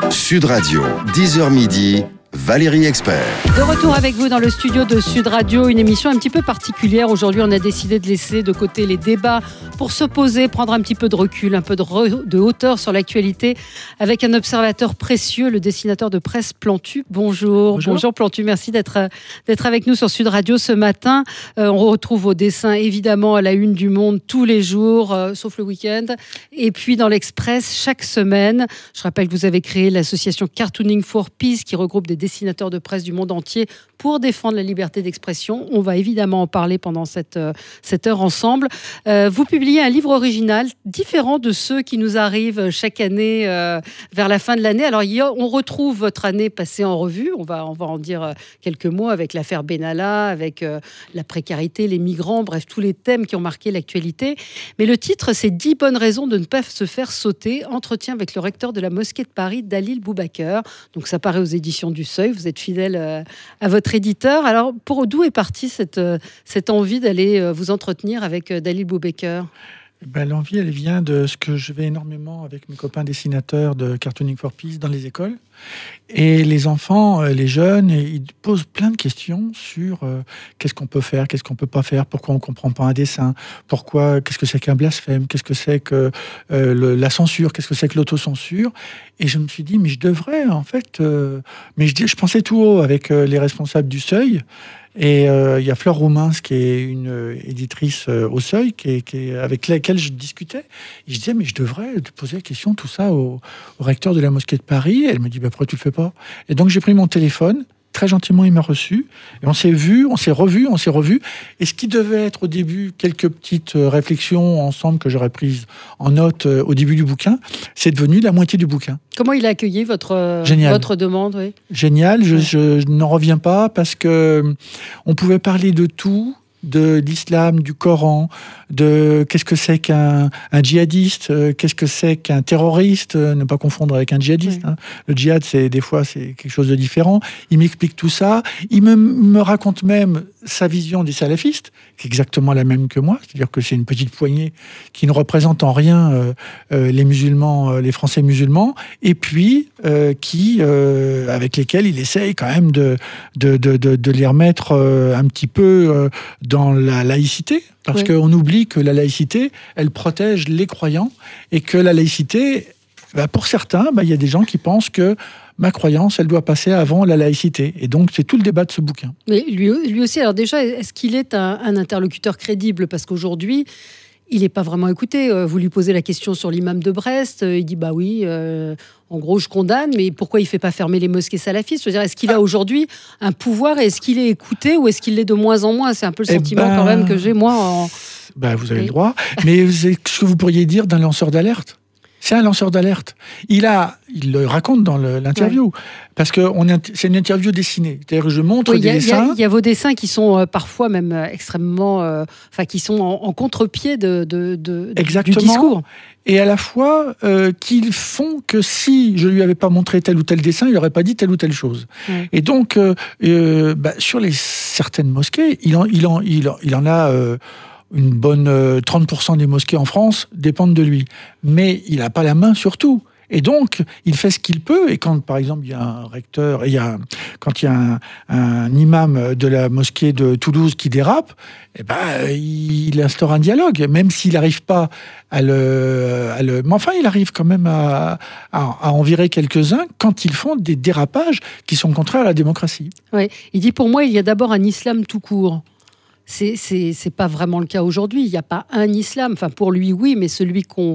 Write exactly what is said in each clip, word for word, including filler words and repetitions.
Sud Radio, dix heures midi, Valérie Expert. De retour avec vous dans le studio de Sud Radio, une émission un petit peu particulière. Aujourd'hui, on a décidé de laisser de côté les débats pour se poser, prendre un petit peu de recul, un peu de, re, de hauteur sur l'actualité avec un observateur précieux, le dessinateur de presse Plantu. Bonjour. Bonjour, Bonjour Plantu, merci d'être, d'être avec nous sur Sud Radio ce matin. Euh, on retrouve vos dessins évidemment à la une du Monde tous les jours, euh, sauf le week-end. Et puis dans l'Express chaque semaine. Je rappelle que vous avez créé l'association Cartooning for Peace qui regroupe des dessinateurs de presse du monde entier pour défendre la liberté d'expression. On va évidemment en parler pendant cette, euh, cette heure ensemble. Euh, vous publiez un livre original différent de ceux qui nous arrivent chaque année euh, vers la fin de l'année. Alors, il y a, on retrouve votre année passée en revue. On va, on va en dire quelques mots avec l'affaire Benalla, avec euh, la précarité, les migrants, bref, tous les thèmes qui ont marqué l'actualité. Mais le titre, c'est dix bonnes raisons de ne pas se faire sauter. Entretien avec le recteur de la mosquée de Paris, Dalil Boubaker. Donc, ça paraît aux éditions du Seuil. Vous êtes fidèle euh, à votre éditeur. Alors, pour d'où est partie cette, cette envie d'aller vous entretenir avec Dalil Boubaker ? Ben, l'envie, elle vient de ce que je vais énormément avec mes copains dessinateurs de Cartooning for Peace dans les écoles. Et les enfants, les jeunes, ils posent plein de questions sur euh, qu'est-ce qu'on peut faire, qu'est-ce qu'on peut pas faire, pourquoi on comprend pas un dessin, pourquoi, qu'est-ce que c'est qu'un blasphème, qu'est-ce que c'est que euh, le, la censure, qu'est-ce que c'est que l'autocensure. Et je me suis dit, mais je devrais, en fait... Euh, mais je, je pensais tout haut avec euh, les responsables du Seuil. Et il euh, y a Fleur Roumins, qui est une euh, éditrice euh, au Seuil, qui est, qui est, avec laquelle je discutais. Et je disais, mais je devrais te poser la question, tout ça, au, au recteur de la mosquée de Paris. Et elle me dit, bah, pourquoi tu le fais pas ? Et donc j'ai pris mon téléphone. Très gentiment, il m'a reçu. Et on s'est vu, on s'est revu, on s'est revu. Et ce qui devait être au début quelques petites réflexions ensemble que j'aurais prises en note au début du bouquin, c'est devenu la moitié du bouquin. Comment il a accueilli votre, votre demande oui. Génial, je, je, je n'en reviens pas parce que on pouvait parler de tout, de l'islam, du Coran, de qu'est-ce que c'est qu'un un djihadiste, euh, qu'est-ce que c'est qu'un terroriste, euh, ne pas confondre avec un djihadiste. Oui. Hein. Le djihad, c'est des fois c'est quelque chose de différent. Il m'explique tout ça. Il me, me raconte même sa vision des salafistes, qui est exactement la même que moi, c'est-à-dire que c'est une petite poignée qui ne représente en rien euh, euh, les musulmans, euh, les Français musulmans, et puis euh, qui, euh, avec lesquels il essaye quand même de de de de, de les remettre euh, un petit peu euh, dans la laïcité. Parce oui. qu'on oublie que la laïcité, elle protège les croyants et que la laïcité, bah pour certains, bah, y a des gens qui pensent que ma croyance, elle doit passer avant la laïcité. Et donc, c'est tout le débat de ce bouquin. Mais lui, lui aussi, alors déjà, est-ce qu'il est un, un interlocuteur crédible ? Parce qu'aujourd'hui, il n'est pas vraiment écouté. Vous lui posez la question sur l'imam de Brest, il dit bah oui, euh, en gros je condamne, mais pourquoi il ne fait pas fermer les mosquées salafistes ? Je veux dire, est-ce qu'il a aujourd'hui un pouvoir et est-ce qu'il est écouté ou est-ce qu'il l'est de moins en moins ? C'est un peu le sentiment eh ben... quand même que j'ai moi. En... Ben, vous avez oui. le droit. Mais c'est ce que vous pourriez dire d'un lanceur d'alerte ? C'est un lanceur d'alerte. Il a, il le raconte dans le, l'interview, ouais. parce que on est, c'est une interview dessinée. C'est-à-dire que je montre oui, des y a, dessins. Il y, y a vos dessins qui sont euh, parfois même euh, extrêmement, euh, enfin qui sont en, en contre-pied de, de, de, Exactement. du discours. Et à la fois euh, qu'ils font que si je lui avais pas montré tel ou tel dessin, il n'aurait pas dit telle ou telle chose. Ouais. Et donc euh, euh, bah, sur les certaines mosquées, il en, il en, il en, il en a. Euh, Une bonne euh, trente pour cent des mosquées en France dépendent de lui. Mais il n'a pas la main sur tout. Et donc, il fait ce qu'il peut. Et quand, par exemple, il y a un recteur, il y a, quand il y a un, un imam de la mosquée de Toulouse qui dérape, eh ben, il instaure un dialogue, même s'il n'arrive pas à le, à le... Mais enfin, il arrive quand même à, à, à en virer quelques-uns quand ils font des dérapages qui sont contraires à la démocratie. Oui. Il dit, pour moi, il y a d'abord un islam tout court. C'est, c'est, c'est pas vraiment le cas aujourd'hui. Il n'y a pas un islam. Enfin, pour lui, oui, mais celui qu'on,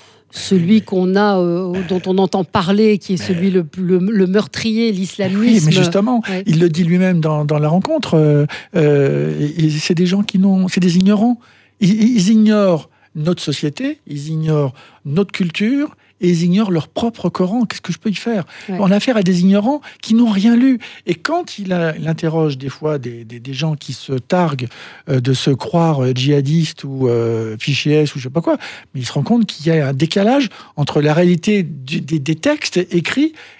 celui mais, qu'on a, euh, mais, dont on entend parler, qui est mais, celui le, le, le meurtrier, l'islamisme. Oui, mais justement, ouais. il le dit lui-même dans, dans la rencontre. Euh, euh, c'est des gens qui n'ont, c'est des ignorants. Ils, ils ignorent notre société, ils ignorent notre culture. Et ils ignorent leur propre Coran. Qu'est-ce que je peux y faire ? Ouais. On a affaire à des ignorants qui n'ont rien lu. Et quand il, a, il interroge des fois des, des, des gens qui se targuent euh, de se croire euh, djihadistes ou euh, fichiers S ou je sais pas quoi, mais il se rend compte qu'il y a un décalage entre la réalité du, des, des textes écrits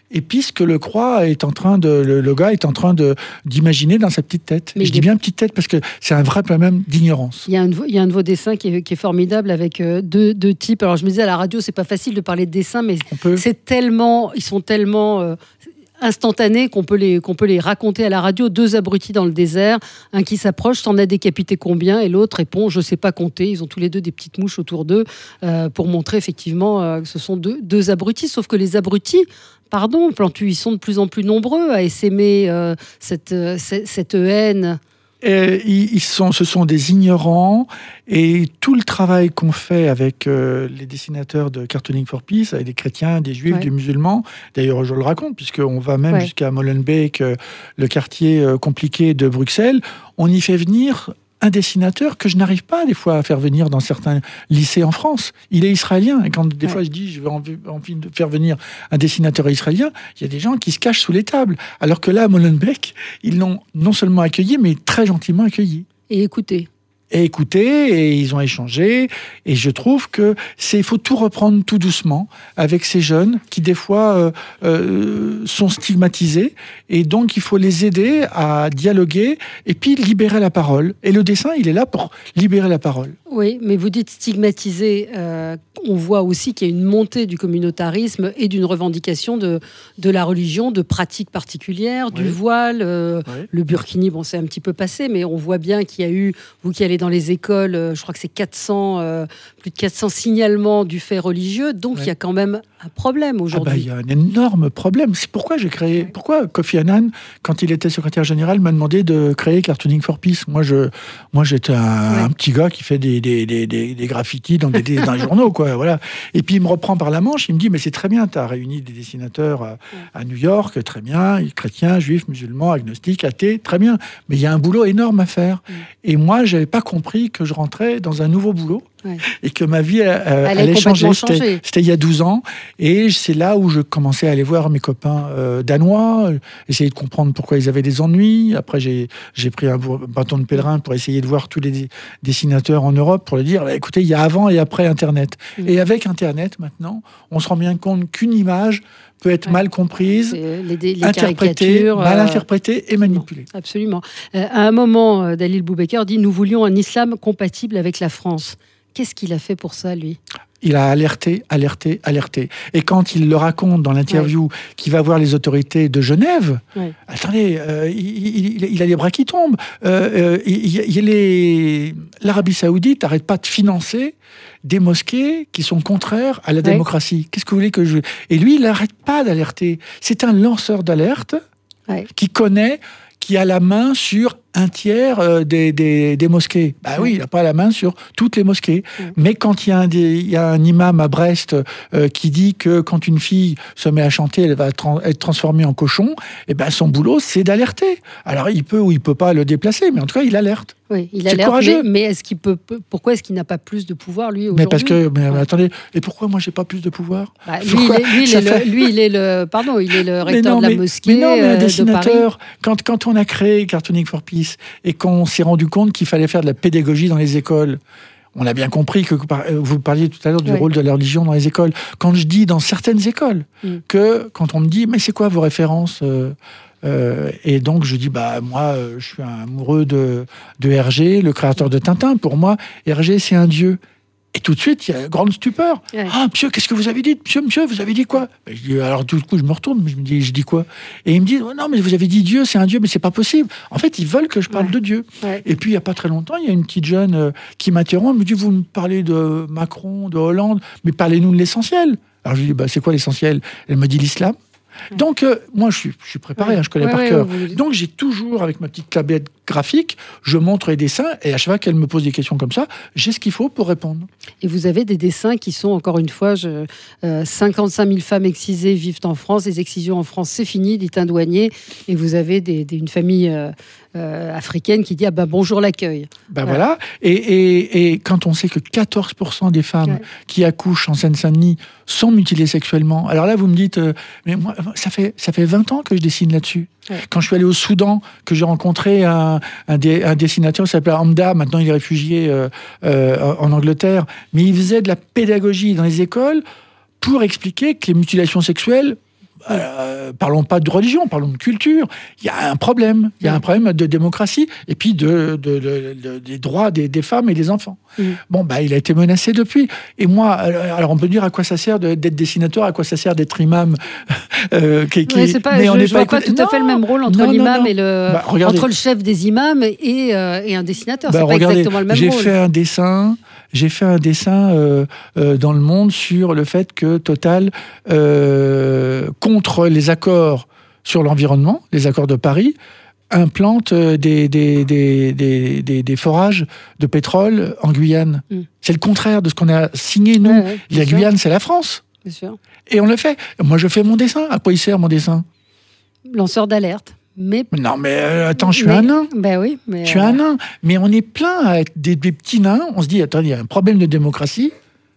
et puis ce que le croix est en train de, le, le gars est en train de, d'imaginer dans sa petite tête. Et je dis bien petite tête parce que c'est un vrai problème d'ignorance. Il y a un de vos, il y a un de vos dessins qui est, qui est formidable avec euh, deux, deux types. Alors je me disais à la radio, c'est pas facile de parler de dessins, mais c'est tellement, ils sont tellement euh, instantanés qu'on peut les qu'on peut les raconter à la radio. Deux abrutis dans le désert, un qui s'approche, t'en as décapité combien, et l'autre répond, je sais pas compter. Ils ont tous les deux des petites mouches autour d'eux euh, pour montrer effectivement euh, que ce sont deux, deux abrutis. Sauf que les abrutis, pardon, Plantu, ils sont de plus en plus nombreux à essaimer euh, cette, euh, cette cette haine. Et ils sont, ce sont des ignorants, et tout le travail qu'on fait avec euh, les dessinateurs de Cartooning for Peace, avec des chrétiens, des juifs, ouais. des musulmans, d'ailleurs je le raconte, puisqu'on va même ouais. jusqu'à Molenbeek, euh, le quartier euh, compliqué de Bruxelles, on y fait venir un dessinateur que je n'arrive pas des fois à faire venir dans certains lycées en France. Il est israélien, et quand des ouais. fois je dis je vais envie, envie de faire venir un dessinateur israélien, il y a des gens qui se cachent sous les tables. Alors que là, à Molenbeek, ils l'ont non seulement accueilli, mais très gentiment accueilli. Et écoutez. Et écouté, et ils ont échangé, et je trouve que c'est, il faut tout reprendre tout doucement avec ces jeunes qui des fois euh, euh, sont stigmatisés, et donc il faut les aider à dialoguer et puis libérer la parole. Et le dessin, il est là pour libérer la parole. Oui, mais vous dites stigmatisé. Euh, on voit aussi qu'il y a une montée du communautarisme et d'une revendication de, de la religion, de pratiques particulières, oui. du voile, euh, oui. le burkini. Bon, c'est un petit peu passé, mais on voit bien qu'il y a eu, vous qui allez dans les écoles, euh, je crois que c'est quatre cents, euh, plus de quatre cents signalements du fait religieux. Donc oui. il y a quand même un problème aujourd'hui. Ah bah, il y a un énorme problème. C'est pourquoi j'ai créé. Oui. Pourquoi Kofi Annan, quand il était secrétaire général, m'a demandé de créer Cartooning for Peace. Moi, je, moi, j'étais un, oui. un petit gars qui fait des Des, des, des, des graffitis dans des, dans les journaux, quoi, voilà. Et puis il me reprend par la manche, il me dit, mais c'est très bien, tu as réuni des dessinateurs à, à New York, très bien, chrétiens, juifs, musulmans, agnostiques, athées, très bien, mais il y a un boulot énorme à faire. Mm. Et moi, j'avais pas compris que je rentrais dans un nouveau boulot. Ouais. Et que ma vie euh, allait, allait changer. C'était, c'était il y a douze ans. Et c'est là où je commençais à aller voir mes copains euh, danois, essayer de comprendre pourquoi ils avaient des ennuis. Après, j'ai, j'ai pris un bâton de pèlerin pour essayer de voir tous les dessinateurs en Europe, pour leur dire, bah, écoutez, il y a avant et après Internet. Mmh. Et avec Internet, maintenant, on se rend bien compte qu'une image peut être ouais. mal comprise, les, les interprétée, euh... mal interprétée et manipulée. Non, absolument. Euh, à un moment, euh, Dalil Boubaker dit « Nous voulions un islam compatible avec la France ». Qu'est-ce qu'il a fait pour ça, lui ? Il a alerté, alerté, alerté. Et quand il le raconte dans l'interview, ouais. qu'il va voir les autorités de Genève, ouais. attendez, euh, il, il, il a les bras qui tombent. Euh, euh, il, il est... L'Arabie Saoudite n'arrête pas de financer des mosquées qui sont contraires à la ouais. démocratie. Qu'est-ce que vous voulez que je... Et lui, il n'arrête pas d'alerter. C'est un lanceur d'alerte ouais. qui connaît, qui a la main sur un tiers euh, des, des, des mosquées. Bah oui, il n'a pas la main sur toutes les mosquées. Mmh. Mais quand il y a un, des, il y a un imam à Brest euh, qui dit que quand une fille se met à chanter, elle va tra- être transformée en cochon, et ben son boulot, c'est d'alerter. Alors il peut ou il peut pas le déplacer, mais en tout cas, il alerte. Oui, il alerte, courageux. Mais, mais est-ce qu'il peut, pourquoi est-ce qu'il n'a pas plus de pouvoir, lui, aujourd'hui ? Mais parce que, mais, ouais. attendez, et pourquoi moi, j'ai pas plus de pouvoir ? bah, lui, il est, lui, il est fait... le, lui, il est le, pardon, il est le recteur non, de la mais, mosquée mais non, mais un euh, dessinateur, quand, quand on a créé Cartooning for Peace, et qu'on s'est rendu compte qu'il fallait faire de la pédagogie dans les écoles, on a bien compris que vous parliez tout à l'heure du ouais. rôle de la religion dans les écoles. Quand je dis dans certaines écoles, mm. que quand on me dit, mais c'est quoi vos références euh, euh, et donc je dis, bah moi, euh, je suis un amoureux de, de Hergé, le créateur de Tintin. Pour moi, Hergé, c'est un dieu. Et tout de suite, il y a une grande stupeur. Ouais. Ah, monsieur, qu'est-ce que vous avez dit ? Monsieur, monsieur, vous avez dit quoi ? Ben, je dis, alors, du coup, je me retourne, je me dis, je dis quoi ? Et ils me disent, oh, non, mais vous avez dit Dieu, c'est un Dieu, mais c'est pas possible. En fait, ils veulent que je parle ouais. de Dieu. Ouais. Et puis, il y a pas très longtemps, il y a une petite jeune euh, qui m'interrompt, elle me dit, vous me parlez de Macron, de Hollande, mais parlez-nous de l'essentiel. Alors, je lui dis, bah, c'est quoi l'essentiel ? Elle me dit l'islam. Donc, euh, moi, je suis, je suis préparé, ouais. hein, je connais ouais, par ouais, cœur. Ouais, Donc, j'ai toujours, avec ma petite tablette graphique, je montre les dessins, et à chaque fois qu'elle me pose des questions comme ça, j'ai ce qu'il faut pour répondre. Et vous avez des dessins qui sont, encore une fois, je, euh, cinquante-cinq mille femmes excisées vivent en France, les excisions en France, c'est fini, dit un douanier, et vous avez des, des, une famille euh, euh, africaine qui dit, ah ben bonjour l'accueil. Ben voilà, voilà. Et, et, et quand on sait que quatorze pour cent des femmes ouais. qui accouchent en Seine-Saint-Denis sont mutilées sexuellement, alors là, vous me dites, euh, mais moi, ça fait, ça fait vingt ans que je dessine là-dessus. Ouais. Quand je suis allé au Soudan, que j'ai rencontré un, un, dé, un dessinateur qui s'appelle Hamda, maintenant il est réfugié euh, euh, en Angleterre, mais il faisait de la pédagogie dans les écoles pour expliquer que les mutilations sexuelles, Euh, parlons pas de religion, parlons de culture. Il y a un problème. Il y a un problème de démocratie et puis de, de, de, de, des droits des, des femmes et des enfants. Mmh. Bon, bah, il a été menacé depuis. Et moi, alors on peut dire à quoi ça sert de, d'être dessinateur, à quoi ça sert d'être imam. Euh, qui, qui... Ouais, c'est pas, mais je, on n'est je pas vois pas tout à fait le même rôle entre non, l'imam non, non. et le, bah, entre le chef des imams et, euh, et un dessinateur. Bah, c'est pas regardez, exactement le même j'ai rôle. Fait un dessin, j'ai fait un dessin euh, euh, dans le Monde sur le fait que Total, euh, contre les accords sur l'environnement, les accords de Paris, implante des, des, des, des, des, des forages de pétrole en Guyane. Mm. C'est le contraire de ce qu'on a signé, nous. Ouais, ouais, la sûr. Guyane, c'est la France. Bien sûr. Et on le fait. Moi, je fais mon dessin. À quoi il sert, mon dessin ? Lanceur d'alerte. Mais... Non, mais euh, attends, je suis mais... un nain. Ben oui, mais... Je suis un nain. Mais on est plein à être des, des petits nains. On se dit, attends, il y a un problème de démocratie,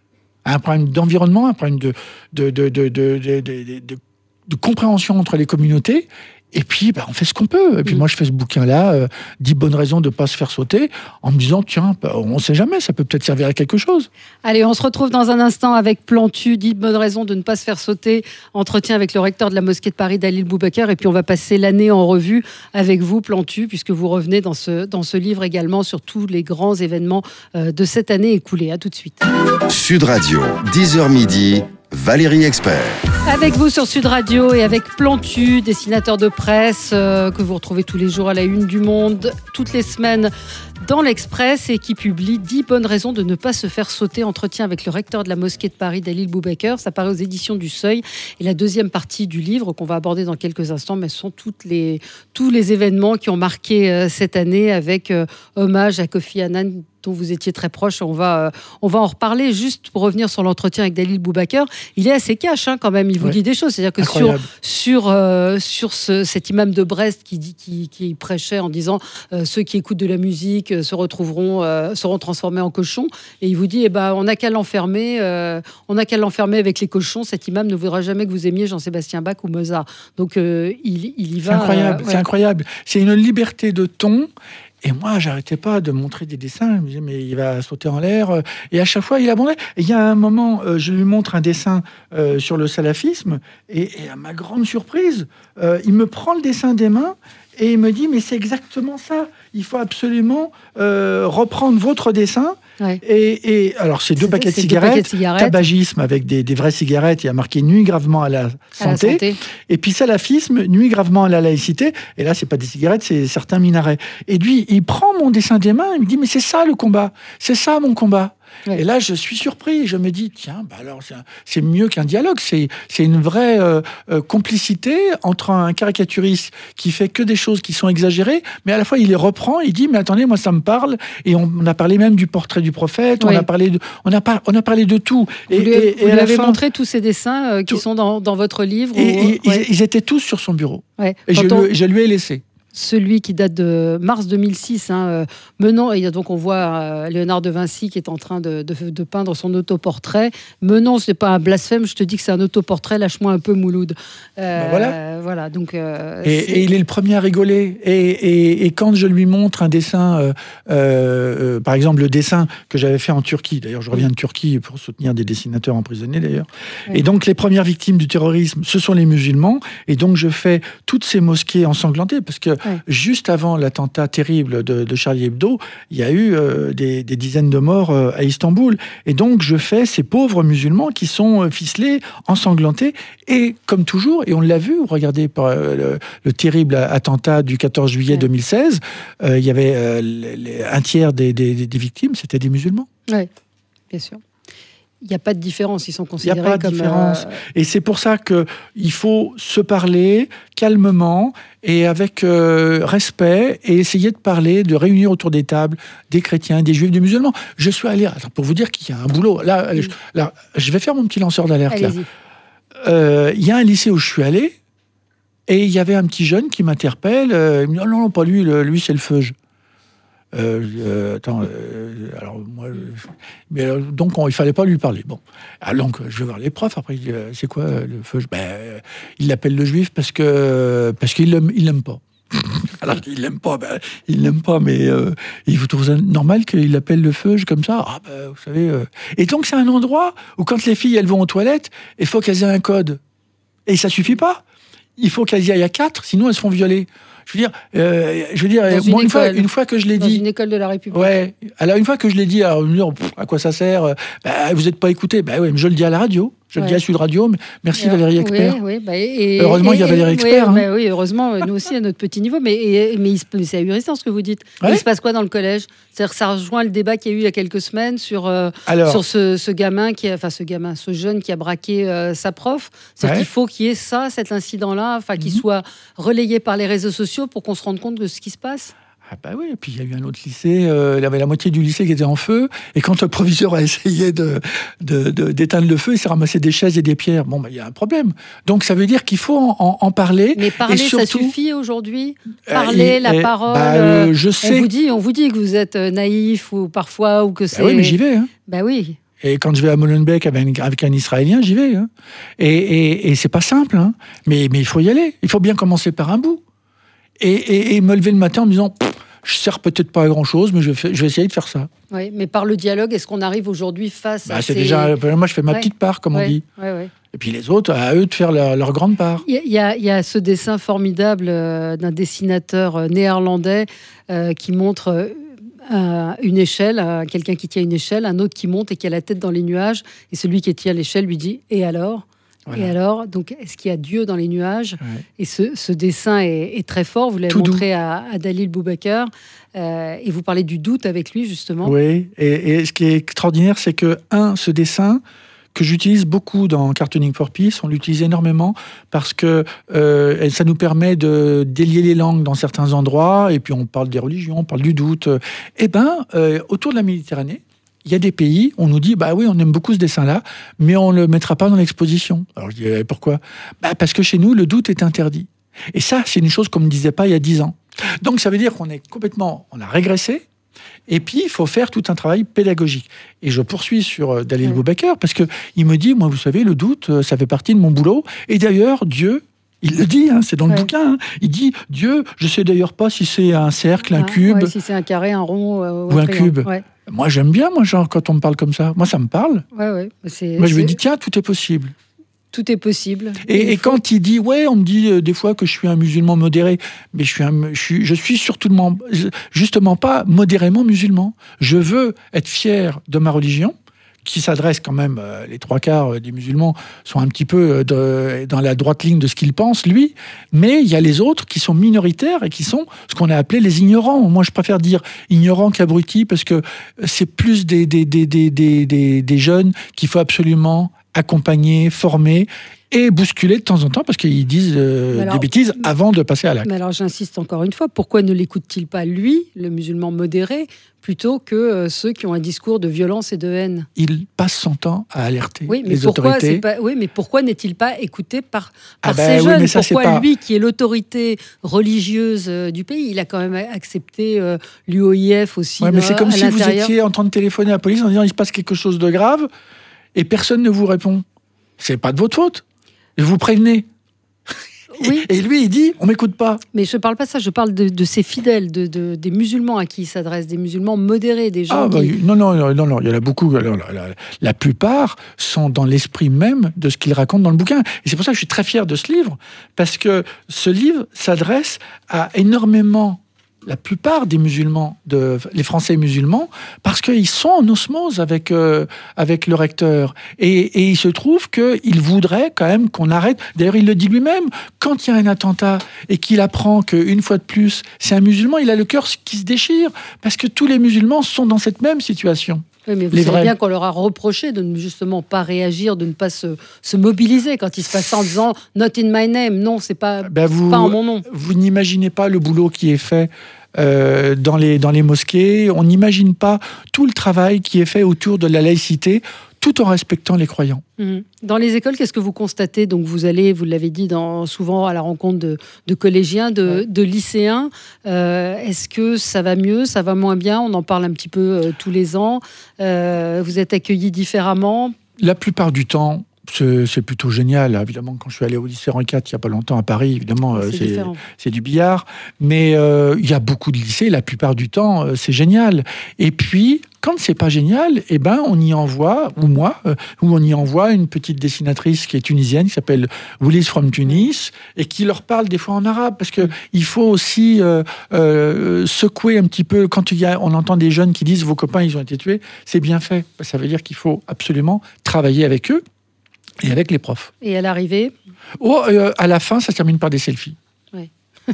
un problème d'environnement, un problème de, de, de, de, de, de, de, de, de compréhension entre les communautés. Et puis, bah, on fait ce qu'on peut. Et puis, mmh. moi, je fais ce bouquin-là, euh, dix bonnes raisons de ne pas se faire sauter, en me disant, tiens, bah, on ne sait jamais, ça peut peut-être servir à quelque chose. Allez, on se retrouve dans un instant avec Plantu, dix bonnes raisons de ne pas se faire sauter. Entretien avec le recteur de la mosquée de Paris, Dalil Boubacar. Et puis, on va passer l'année en revue avec vous, Plantu, puisque vous revenez dans ce, dans ce livre également sur tous les grands événements euh, de cette année écoulée. À tout de suite. Sud Radio, dix heures midi. Valérie Expert. Avec vous sur Sud Radio et avec Plantu, dessinateur de presse euh, que vous retrouvez tous les jours à la une du Monde, toutes les semaines dans l'Express et qui publie dix bonnes raisons de ne pas se faire sauter. Entretien avec le recteur de la mosquée de Paris, Dalil Boubacar. Ça paraît aux éditions du Seuil. Et la deuxième partie du livre qu'on va aborder dans quelques instants, mais ce sont toutes les, tous les événements qui ont marqué euh, cette année avec euh, hommage à Kofi Annan, dont vous étiez très proche. On va, euh, on va en reparler. Juste pour revenir sur l'entretien avec Dalil Boubacar, il est assez cash hein, quand même. Il vous ouais. dit des choses. C'est-à-dire que Incroyable. sur, sur, euh, sur ce, cet imam de Brest qui, dit, qui, qui prêchait en disant euh, ceux qui écoutent de la musique euh, se retrouveront, euh, seront transformés en cochons. Et il vous dit eh ben, on n'a qu'à l'enfermer. Euh, on n'a qu'à l'enfermer avec les cochons. Cet imam ne voudra jamais que vous aimiez Jean-Sébastien Bach ou Mozart. Donc euh, il, il y va. C'est incroyable. Euh, ouais. C'est incroyable. C'est une liberté de ton. Et moi, j'arrêtais pas de montrer des dessins. Je me disais, mais il va sauter en l'air. Et à chaque fois, il abondait. Et il y a un moment, euh, je lui montre un dessin euh, sur le salafisme. Et, et à ma grande surprise, euh, il me prend le dessin des mains et il me dit, mais c'est exactement ça. Il faut absolument euh, reprendre votre dessin. Ouais. Et, et alors, c'est deux, paquets de, cigarettes, deux paquets de cigarettes, tabagisme avec des, des vraies cigarettes. Il y a marqué nuit gravement à la santé. À la santé. Et puis salafisme, nuit gravement à la laïcité. Et là, c'est pas des cigarettes, c'est certains minarets. Et lui, il prend mon dessin des mains, il me dit, mais c'est ça le combat. C'est ça mon combat. Ouais. Et là, je suis surpris. Je me dis, tiens, bah alors, c'est, un, c'est mieux qu'un dialogue. C'est, c'est une vraie euh, euh, complicité entre un caricaturiste qui fait que des choses qui sont exagérées, mais à la fois, il les reprend. Il dit, mais attendez, moi, ça me parle. Et on, on a parlé même du portrait du prophète. Oui. On a parlé de, on a, par, on a parlé de tout. Vous et, lui, et, vous et lui avez fin, montré tous ces dessins euh, qui tout. sont dans, dans votre livre. Et, ou... et, ouais. Ils étaient tous sur son bureau. Ouais. Et je, on... lui, je lui ai laissé. Celui qui date de mars deux mille six, hein, euh, menant, et donc on voit euh, Léonard de Vinci qui est en train de, de, de peindre son autoportrait. Menons, c'est pas un blasphème, je te dis que c'est un autoportrait, lâche-moi un peu Mouloud. Euh, ben voilà. voilà. Donc, euh, et, et il est le premier à rigoler. Et, et, et quand je lui montre un dessin, euh, euh, par exemple le dessin que j'avais fait en Turquie, d'ailleurs je reviens de Turquie pour soutenir des dessinateurs emprisonnés d'ailleurs, oui. Et donc les premières victimes du terrorisme, ce sont les musulmans, et donc je fais toutes ces mosquées ensanglantées, parce que oui. juste avant l'attentat terrible de, de Charlie Hebdo, il y a eu euh, des, des dizaines de morts euh, à Istanbul. Et donc, je fais ces pauvres musulmans qui sont euh, ficelés, ensanglantés. Et comme toujours, et on l'a vu, regardez par, euh, le, le terrible attentat du quatorze juillet ouais. deux mille seize, euh, il y avait euh, les, les, un tiers des, des, des victimes, c'était des musulmans. Oui, bien sûr. Il n'y a pas de différence, ils sont considérés comme... Il n'y a pas de différence. Euh... Et c'est pour ça qu'il faut se parler calmement et avec euh, respect et essayer de parler, de réunir autour des tables des chrétiens, des juifs, des musulmans. Je suis allé... Pour vous dire qu'il y a un boulot. Là, mmh. je, là je vais faire mon petit lanceur d'alerte. Là. Euh, il y a un lycée où je suis allé et il y avait un petit jeune qui m'interpelle. Euh, il me dit, non, non, pas lui, le, lui c'est le feuge. Euh, euh, attends, euh, alors moi, je, mais alors, donc on, il fallait pas lui parler. Bon, alors donc je vais voir les profs. Après, il dit, euh, c'est quoi le feu? Ben, euh, il l'appelle le juif parce que parce qu'il l'aime, il l'aime pas. Alors il l'aime pas, ben, il l'aime pas, mais euh, il vous trouve normal qu'il l'appelle le feu comme ça? Ah ben, vous savez. Euh... Et donc c'est un endroit où quand les filles elles vont aux toilettes, il faut qu'elles aient un code. Et ça suffit pas. Il faut qu'elles y aillent à quatre, sinon elles se font violer. Je veux dire, euh, je veux dire, Dans moi, une une fois, école. une fois que je l'ai Dans dit. une école de la République. Ouais. Alors, une fois que je l'ai dit, alors, on me dit, oh, pff, à quoi ça sert? Bah, vous n'êtes pas écouté. Bah oui, mais je le dis à la radio. Je le Ouais. dis à Sud Radio. Mais merci Alors, Valérie Expert. Oui, oui, bah, et, Heureusement et, qu'il y a Valérie et, Expert, Oui, hein. bah, oui, heureusement, nous aussi à notre petit niveau. Mais, et, mais il se- c'est ahurissant ce que vous dites. Ouais. Mais il se passe quoi dans le collège? C'est-à-dire que ça rejoint le débat qu'il y a eu il y a quelques semaines sur, euh, Alors, sur ce, ce gamin, qui a, enfin ce gamin, ce jeune qui a braqué euh, sa prof. C'est-à-dire Ouais. qu'il faut qu'il y ait ça, cet incident-là, enfin qu'il Mhm. soit relayé par les réseaux sociaux pour qu'on se rende compte de ce qui se passe. ah bah oui, et puis il y a eu un autre lycée, euh, il y avait la moitié du lycée qui était en feu, et quand le proviseur a essayé de, de- de- d'éteindre le feu, il s'est ramassé des chaises et des pierres. Bon, bah, il y a un problème. Donc ça veut dire qu'il faut en, en- en parler. Mais parler, et surtout, ça suffit aujourd'hui. euh, Parler, et- la et- parole. bah, euh, euh, je on sais. vous dit, on vous dit que vous êtes euh, naïf ou parfois ou que c'est. Bah oui, mais j'y vais. Hein. Bah oui. Et quand je vais à Molenbeek avec, avec un Israélien, j'y vais. Hein. Et, et, et c'est pas simple, hein. mais, mais il faut y aller. Il faut bien commencer par un bout. Et, et, et me lever le matin en me disant, je sers peut-être pas à grand chose, mais je vais, fa- je vais essayer de faire ça. Oui, mais par le dialogue, est-ce qu'on arrive aujourd'hui face Bah, à c'est ces... déjà, moi, je fais ma Ouais. petite part, comme Ouais, on dit. ouais, ouais. Et puis les autres, à eux de faire leur, leur grande part. Il y, a- il y a, il y a ce dessin formidable euh, d'un dessinateur euh, néerlandais euh, qui montre euh, un- une échelle, euh, quelqu'un qui tient une échelle, un autre qui monte et qui a la tête dans les nuages, et celui qui tient l'échelle lui dit « Et alors ?» Voilà. Et alors, donc, est-ce qu'il y a Dieu dans les nuages? Ouais. Et ce, ce dessin est, est très fort. Vous l'avez Tout doux. montré à, à Dalil Boubaker. Euh, et vous parlez du doute avec lui, justement. Oui, et, et ce qui est extraordinaire, c'est que, un, ce dessin, que j'utilise beaucoup dans Cartooning for Peace, on l'utilise énormément parce que euh, ça nous permet de délier les langues dans certains endroits, et puis on parle des religions, on parle du doute. Eh bien, euh, autour de la Méditerranée, il y a des pays, on nous dit, bah oui, on aime beaucoup ce dessin-là, mais on ne le mettra pas dans l'exposition. Alors je dis, eh, pourquoi? Bah, parce que chez nous, le doute est interdit. Et ça, c'est une chose qu'on ne me disait pas il y a dix ans. Donc ça veut dire qu'on est complètement, on a régressé, et puis il faut faire tout un travail pédagogique. Et je poursuis sur euh, Dalil Ouais. Boubaker, parce qu'il me dit, moi, vous savez, le doute, euh, ça fait partie de mon boulot, et d'ailleurs, Dieu... Il le dit, hein, c'est dans le Ouais. bouquin. Hein, il dit, Dieu, je sais d'ailleurs pas si c'est un cercle, un Ah, cube, ouais, si c'est un carré, un rond euh, ou un triangle. cube. Ouais, Moi, j'aime bien, moi, genre, quand on me parle comme ça. Moi, ça me parle. ouais, ouais. C'est- Moi, je me c'est- dis, tiens, tout est possible. tout est possible. Et, il et faut- quand il dit, ouais, on me dit euh, des fois que je suis un musulman modéré, mais je suis, un, je suis, je suis surtout justement pas modérément musulman. Je veux être fier de ma religion, qui s'adresse quand même, euh, les trois quarts des musulmans sont un petit peu euh, de, dans la droite ligne de ce qu'il pense, lui, mais il y a les autres qui sont minoritaires et qui sont ce qu'on a appelé les ignorants. Moi, je préfère dire ignorants qu'abrutis, parce que c'est plus des, des, des, des, des, des, des jeunes qu'il faut absolument accompagner, former et bousculer de temps en temps, parce qu'ils disent euh, Mais alors- des bêtises avant de passer à l'acte. Mais alors j'insiste encore une fois, pourquoi ne l'écoute-t-il pas lui, le musulman modéré, plutôt que euh, ceux qui ont un discours de violence et de haine? Il passe son temps à alerter Oui, mais les pourquoi autorités. c'est pas oui, mais pourquoi n'est-il pas écouté par, par Ah ben ces oui, jeunes? mais ça, c'est Pourquoi pas- lui, qui est l'autorité religieuse euh, du pays, il a quand même accepté euh, l'U O I F aussi Ouais, mais dans- c'est comme à si vous l'intérieur. étiez en train de téléphoner à la police en disant il se passe quelque chose de grave et personne ne vous répond. C'est pas de votre faute. Vous prévenez. Oui. Et lui, il dit on m'écoute pas. Mais je ne parle pas de ça, je parle de, de ces fidèles, de, de- des musulmans à qui il s'adresse, des musulmans modérés, des gens Ah, bah, qui... non, non, non, non, non, il y en a beaucoup. Alors, la, la- la plupart sont dans l'esprit même de ce qu'il raconte dans le bouquin. Et c'est pour ça que je suis très fier de ce livre, parce que ce livre s'adresse à énormément, la plupart des musulmans, de, les Français musulmans, parce qu'ils sont en osmose avec, euh, avec le recteur. Et, et il se trouve qu'il voudrait quand même qu'on arrête. D'ailleurs, il le dit lui-même, quand il y a un attentat et qu'il apprend qu'une fois de plus, c'est un musulman, il a le cœur qui se déchire, parce que tous les musulmans sont dans cette même situation. Oui, mais vous Les savez vrais. bien qu'on leur a reproché de ne justement pas réagir, de ne pas se, se mobiliser quand il se passe ça en disant « not in my name ». Non, c'est pas, Ben, vous, pas en mon nom. Vous n'imaginez pas le boulot qui est fait euh, dans, les, dans les mosquées. On n'imagine pas tout le travail qui est fait autour de la laïcité, tout en respectant les croyants. Mhm. Dans les écoles, qu'est-ce que vous constatez? Donc vous allez, vous l'avez dit, dans, souvent à la rencontre de, de collégiens, de, Ouais. de lycéens. Euh, Est-ce que ça va mieux, ça va moins bien? On en parle un petit peu euh, tous les ans. Euh, vous êtes accueillis différemment? La plupart du temps, C'est, c'est plutôt génial. Évidemment, quand je suis allé au lycée Henri quatre il n'y a pas longtemps à Paris, évidemment, c'est, euh, c'est, c'est du billard. Mais euh, il y a beaucoup de lycées, la plupart du temps, euh, c'est génial. Et puis, quand c'est pas génial, eh ben, on y envoie, ou moi, euh, ou on y envoie une petite dessinatrice qui est tunisienne, qui s'appelle Willis from Tunis, et qui leur parle des fois en arabe, parce que il faut aussi euh, euh, secouer un petit peu. Quand il y a, on entend des jeunes qui disent vos copains ils ont été tués, c'est bien fait. Ça veut dire qu'il faut absolument travailler avec eux et avec les profs. Et à l'arrivée oh, euh, à la fin, ça se termine par des selfies. Oui.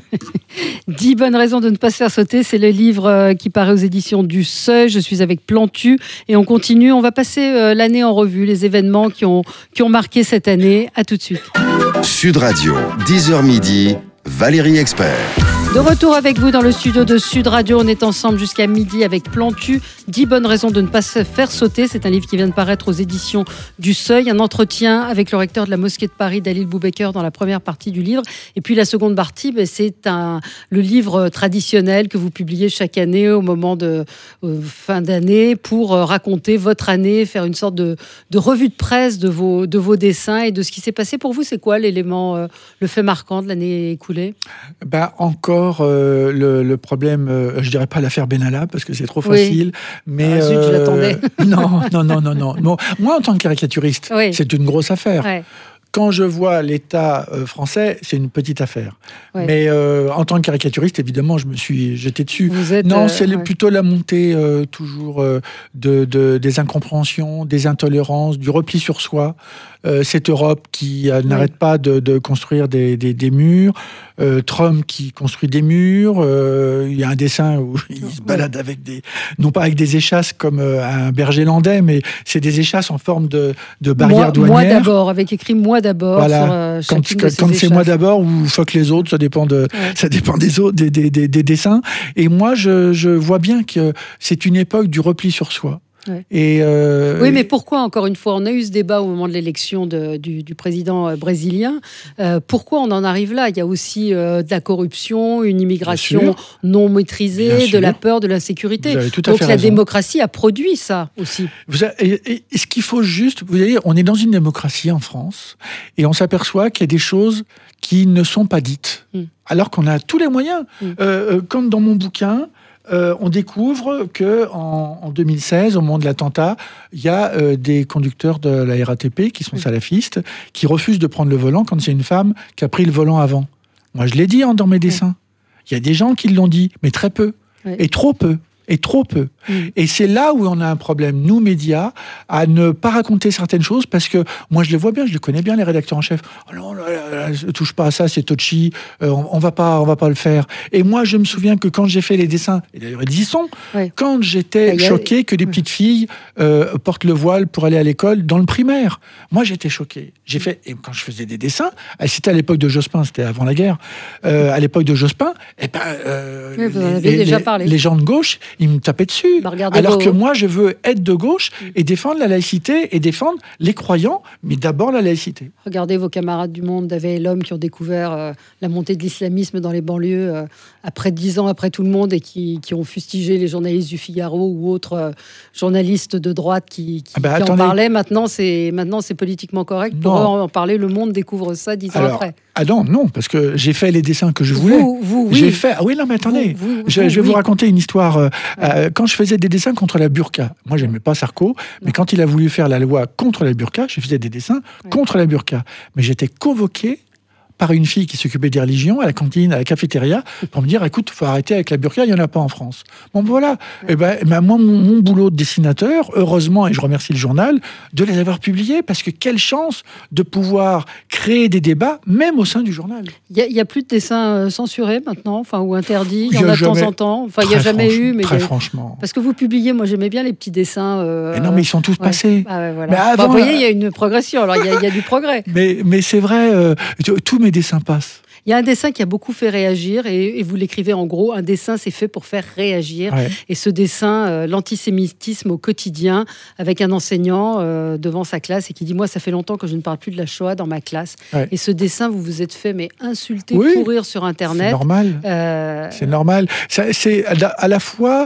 dix bonnes raisons de ne pas se faire sauter, c'est le livre qui paraît aux éditions du Seuil. Je suis avec Plantu et on continue. On va passer l'année en revue, les événements qui ont, qui ont marqué cette année. À tout de suite. Sud Radio, dix heures midi, Valérie Expert. De retour avec vous dans le studio de Sud Radio. On est ensemble jusqu'à midi avec Plantu. dix bonnes raisons de ne pas se faire sauter. C'est un livre qui vient de paraître aux éditions du Seuil. Un entretien avec le recteur de la mosquée de Paris, Dalil Boubaker, dans la première partie du livre. Et puis la seconde partie, c'est un, le livre traditionnel que vous publiez chaque année au moment de euh, fin d'année pour raconter votre année, faire une sorte de, de revue de presse de vos, de vos dessins et de ce qui s'est passé pour vous. C'est quoi l'élément, euh, le fait marquant de l'année écoulée ? Ben, encore euh, le, le problème, euh, je dirais pas l'affaire Benalla parce que c'est trop facile, oui. mais ah, zut, euh, je l'attendais. non, non, non, non, non, non. Moi, en tant que caricaturiste, oui. c'est une grosse affaire. Ouais. Quand je vois l'État euh, français, c'est une petite affaire. Ouais. Mais euh, en tant que caricaturiste, évidemment, je me suis jeté dessus. Vous êtes, non, euh, c'est ouais. plutôt la montée euh, toujours euh, de, de, des incompréhensions, des intolérances, du repli sur soi. Euh, cette Europe qui euh, n'arrête ouais. pas de, de construire des, des, des murs. Euh, Trump qui construit des murs. Euh, il y a un dessin où il se balade ouais. avec des, non pas avec des échasses comme euh, un berger landais, mais c'est des échasses en forme de, de barrière moi, douanière. Moi d'abord, avec écrit moi d'abord. Voilà. Sur, euh, quand quand, quand c'est moi d'abord ou fuck les autres, ça dépend de, ouais. ça dépend des autres, des, des, des, des dessins. Et moi, je, je vois bien que c'est une époque du repli sur soi. Ouais. Et euh, oui, mais pourquoi, encore une fois, on a eu ce débat au moment de l'élection de, du, du président brésilien. Euh, pourquoi on en arrive là ? Il y a aussi euh, de la corruption, une immigration non maîtrisée, de la peur, de l'insécurité. Donc la raison. démocratie a produit ça aussi. Vous avez, et, et ce qu'il faut juste, vous voyez, on est dans une démocratie en France et on s'aperçoit qu'il y a des choses qui ne sont pas dites, mm. alors qu'on a tous les moyens. Mm. Euh, comme dans mon bouquin, Euh, on découvre qu'en en deux mille seize, au moment de l'attentat, il y a euh, des conducteurs de la R A T P qui sont oui. salafistes, qui refusent de prendre le volant quand c'est une femme qui a pris le volant avant. Moi, je l'ai dit hein, dans mes dessins. Il oui. y a des gens qui l'ont dit, mais très peu, oui. et trop peu. Et trop peu. Mmh. Et c'est là où on a un problème, nous, médias, à ne pas raconter certaines choses, parce que moi, je les vois bien, je les connais bien, les rédacteurs en chef. Oh non, là, là, là, touche pas à ça, c'est touchy, euh, on, on va pas, on va pas le faire. Et moi, je me souviens que quand j'ai fait les dessins, et d'ailleurs, ils y sont, ouais. quand j'étais a... choqué que des petites filles euh, portent le voile pour aller à l'école dans le primaire. Moi, j'étais choqué. J'ai fait, et quand je faisais des dessins, c'était à l'époque de Jospin, c'était avant la guerre, euh, à l'époque de Jospin, et ben, euh, oui, vous en les, avez déjà les, parlé. les gens de gauche, ils me tapaient dessus. Bah, alors vos... que moi, je veux être de gauche et défendre la laïcité et défendre les croyants, mais d'abord la laïcité. Regardez vos camarades du Monde, David et l'Homme, qui ont découvert euh, la montée de l'islamisme dans les banlieues euh, après dix ans après tout le monde et qui, qui ont fustigé les journalistes du Figaro ou autres euh, journalistes de droite qui, qui, ah bah, qui en parlaient. Maintenant, c'est, maintenant, c'est politiquement correct. Pour eux, en parler, Le Monde découvre ça dix ans alors, après. Ah non, non, parce que j'ai fait les dessins que je voulais. Vous, vous, oui. J'ai fait. Ah oui, non, mais attendez. Vous, vous, je, je vais oui. vous raconter une histoire. Euh, ouais. euh, quand je faisais des dessins contre la burqa, moi, j'aimais pas Sarko, non. mais quand il a voulu faire la loi contre la burqa, je faisais des dessins ouais. contre la burqa. Mais j'étais convoqué par une fille qui s'occupait des religions à la cantine, à la cafétéria, pour me dire, écoute, il faut arrêter avec la burqa, il n'y en a pas en France. Bon, voilà. Ouais. Et ben, ben, moi, mon, mon boulot de dessinateur, heureusement, et je remercie le journal, de les avoir publiés, parce que quelle chance de pouvoir créer des débats, même au sein du journal. Il n'y a, a plus de dessins euh, censurés maintenant, enfin, ou interdits, il y, y en a, a de temps en temps. Enfin, il n'y a jamais eu. Mais très des... franchement. Parce que vous publiez, moi, j'aimais bien les petits dessins. Euh... Mais non, mais ils sont tous ouais. passés. Ah ouais, voilà. Mais avant, enfin, vous voyez, il y a une progression, alors il y, y a du progrès. Mais, mais c'est vrai, euh, tous mes dessins passent. Il y a un dessin qui a beaucoup fait réagir, et, et vous l'écrivez en gros, un dessin c'est fait pour faire réagir. Ouais. Et ce dessin, euh, l'antisémitisme au quotidien, avec un enseignant euh, devant sa classe et qui dit, moi ça fait longtemps que je ne parle plus de la Shoah dans ma classe. Ouais. Et ce dessin, vous vous êtes fait mais insulter, oui, pourrir sur Internet. C'est normal. Euh... C'est normal. Ça, c'est à la, à la fois...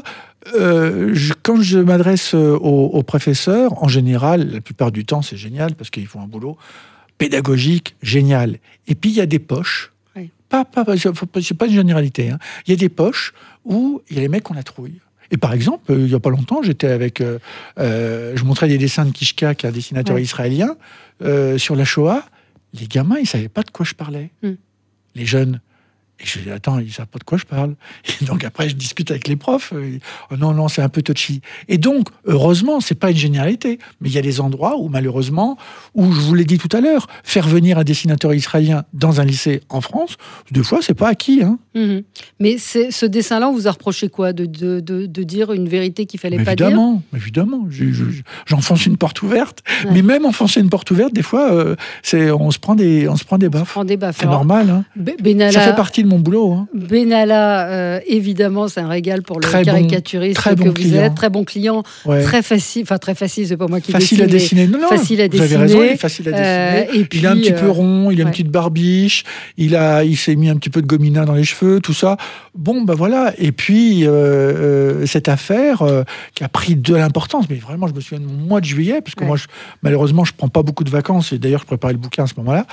euh, je, quand je m'adresse aux, aux professeurs, en général, la plupart du temps, c'est génial parce qu'ils font un boulot pédagogique génial. Et puis, il y a des poches. Oui. Pas, pas, pas, c'est pas une généralité. Hein. Il y a des poches où il y a les mecs qu'on la trouille. Et par exemple, il n'y a pas longtemps, j'étais avec... Euh, euh, je montrais des dessins de Kishka, qui est un dessinateur ouais. israélien, euh, sur la Shoah. Les gamins, ils ne savaient pas de quoi je parlais. Mm. Les jeunes. Et je dis, attends, ils ne savent pas de quoi je parle. Et donc après, je discute avec les profs. Et, oh non, non, c'est un peu touchy. Et donc, heureusement, ce n'est pas une généralité. Mais il y a des endroits où, malheureusement, où je vous l'ai dit tout à l'heure, faire venir un dessinateur israélien dans un lycée en France, deux fois, ce n'est pas acquis. Hein. Mmh. Mais c'est, ce dessin-là, on vous a reproché quoi ? De, de, de, de dire une vérité qu'il ne fallait pas dire ? Évidemment, évidemment. Je, je, j'enfonce une porte ouverte. Ouais. Mais même enfoncer une porte ouverte, des fois, euh, c'est, on se prend des, on se prend des baffes. Prend des baffes. C'est alors, normal. Hein. Benalla, ça fait partie de mon boulot. Hein. Benalla, euh, évidemment, c'est un régal pour le très caricaturiste bon, très que bon vous client. êtes. Très bon client. Ouais. Très facile. Enfin, très facile, c'est pas moi qui facile dessine. Facile à dessiner. Non, non, facile à vous dessiner. avez raison, il est facile à dessiner. Euh, et puis, il a un petit euh, peu rond, il a ouais. une petite barbiche, il, a, il s'est mis un petit peu de gomina dans les cheveux, tout ça. Bon, ben voilà. Et puis, euh, euh, cette affaire euh, qui a pris de l'importance, mais vraiment, je me souviens de mon mois de juillet, parce que ouais. moi, je, malheureusement, je ne prends pas beaucoup de vacances, et d'ailleurs, je préparais le bouquin à ce moment-là.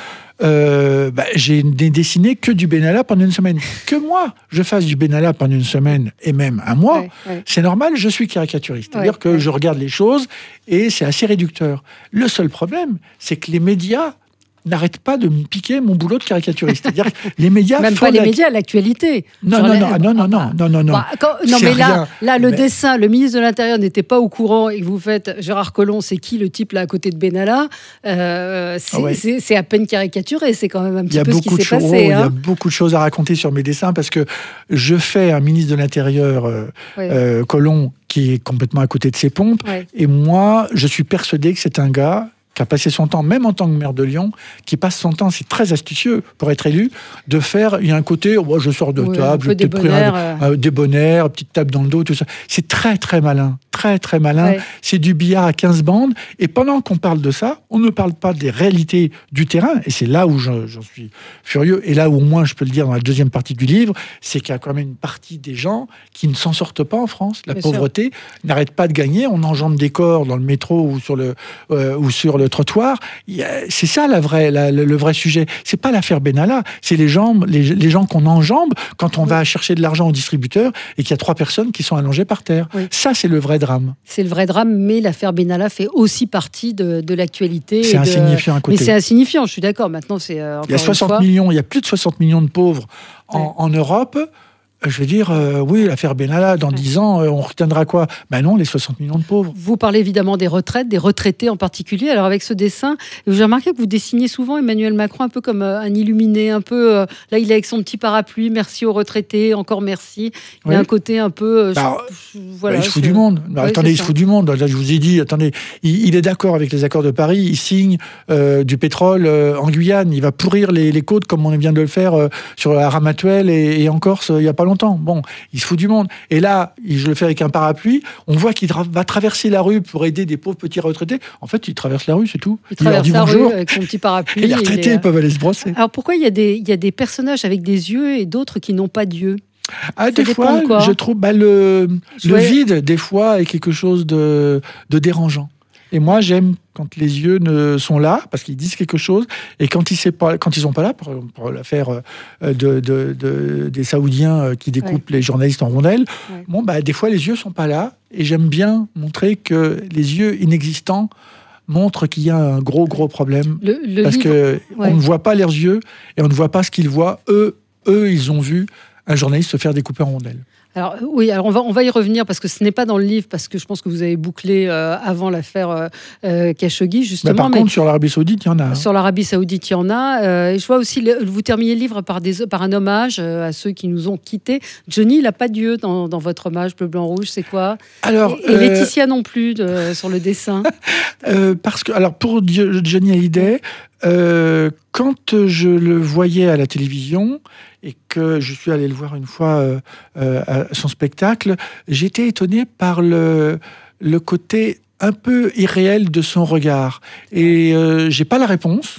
Euh, bah, j'ai dessiné que du Benalla pendant une semaine. Que moi, je fasse du Benalla pendant une semaine, et même un mois, ouais, ouais. c'est normal, je suis caricaturiste. C'est-à-dire ouais, que ouais. je regarde les choses, et c'est assez réducteur. Le seul problème, c'est que les médias n'arrête pas de me piquer mon boulot de caricaturiste. C'est-à-dire que les médias... Même pas les la... médias, l'actualité. Non, non, non, non, non, non, non, non, non. Bah, quand, non, mais là, rien. là, le mais... dessin, le ministre de l'Intérieur n'était pas au courant et que vous faites Gérard Collomb, c'est qui le type là à côté de Benalla euh, c'est, ah ouais. c'est, c'est à peine caricaturé, c'est quand même un petit peu ce qui s'est choses, passé. Oh, hein. Il y a beaucoup de choses à raconter sur mes dessins parce que je fais un ministre de l'Intérieur, euh, ouais. euh, Collomb, qui est complètement à côté de ses pompes. Ouais. Et moi, je suis persuadé que c'est un gars qui a passé son temps, même en tant que maire de Lyon, qui passe son temps, c'est très astucieux pour être élu, de faire, il y a un côté, oh, je sors de oui, table, je t'ai pris un, euh... un débonnaire, petite table dans le dos, tout ça. C'est très, très malin, très, très malin. Ouais. C'est du billard à quinze bandes, et pendant qu'on parle de ça, on ne parle pas des réalités du terrain, et c'est là où je, j'en suis furieux, et là où au moins je peux le dire dans la deuxième partie du livre, c'est qu'il y a quand même une partie des gens qui ne s'en sortent pas en France. La Bien pauvreté sûr. N'arrête pas de gagner, on enjambe des corps dans le métro ou sur le, euh, ou sur le trottoir, c'est ça la vraie, la, le, le vrai sujet. C'est pas l'affaire Benalla, c'est les gens, les, les gens qu'on enjambe quand on oui. va chercher de l'argent au distributeur et qu'il y a trois personnes qui sont allongées par terre. Oui. Ça, c'est le vrai drame. C'est le vrai drame, mais l'affaire Benalla fait aussi partie de, de l'actualité. C'est insignifiant de... à côté. Mais c'est insignifiant, je suis d'accord. Maintenant, c'est euh, il y a soixante fois... millions, il y a plus de soixante millions de pauvres en, ouais. en Europe. Je veux dire, euh, oui, l'affaire Benalla, dans dix ouais. ans, euh, on retiendra quoi ? Ben non, les soixante millions de pauvres. Vous parlez évidemment des retraites, des retraités en particulier. Alors avec ce dessin, j'ai remarqué que vous dessiniez souvent Emmanuel Macron un peu comme euh, un illuminé, un peu... Euh, là, il est avec son petit parapluie, merci aux retraités, encore merci. Il oui. y a un côté un peu... Euh, bah, je, je, voilà, bah, il se fout je... du monde. Bah, oui, attendez, il se fout du monde. Là, je vous ai dit, attendez, il, il est d'accord avec les accords de Paris, il signe euh, du pétrole euh, en Guyane, il va pourrir les, les côtes comme on vient de le faire euh, sur la Ramatuelle et, et en Corse euh, il n'y a pas longtemps. Bon, il se fout du monde. Et là, je le fais avec un parapluie. On voit qu'il va traverser la rue pour aider des pauvres petits retraités. En fait, il traverse la rue, c'est tout. Il, il traverse la bonjour. Rue avec son petit parapluie. Et les retraités, il est... ils peuvent aller se brosser. Alors pourquoi il y a des, il y a des personnages avec des yeux et d'autres qui n'ont pas d'yeux ? Ah, des fois, de je trouve bah, le, le vide, des fois, est quelque chose de, de dérangeant. Et moi, j'aime quand les yeux ne sont là, parce qu'ils disent quelque chose, et quand ils ne sont pas là, pour, pour l'affaire de, de, de, des Saoudiens qui découpent ouais. les journalistes en rondelles, ouais. bon, bah, des fois, les yeux ne sont pas là, et j'aime bien montrer que les yeux inexistants montrent qu'il y a un gros, gros problème, le, le parce livre... qu'on ouais. ne voit pas leurs yeux, et on ne voit pas ce qu'ils voient. Eux, eux, ils ont vu un journaliste se faire découper en rondelles. Alors oui, alors on va on va y revenir parce que ce n'est pas dans le livre, parce que je pense que vous avez bouclé euh, avant l'affaire euh, euh, Khashoggi justement. Bah par mais contre, sur l'Arabie Saoudite, il y en a. Hein. Sur l'Arabie Saoudite, il y en a. Euh, et je vois aussi, le, vous terminez le livre par des par un hommage euh, à ceux qui nous ont quittés. Johnny, il n'a pas d'yeux dans, dans votre hommage bleu, blanc, rouge. C'est quoi ? Alors et, et euh... Laetitia non plus de, sur le dessin. euh, parce que alors pour Johnny Hallyday, euh, quand je le voyais à la télévision et que je suis allé le voir une fois euh, euh, à son spectacle, j'étais étonné par le, le côté un peu irréel de son regard. Et euh, j'ai pas la réponse.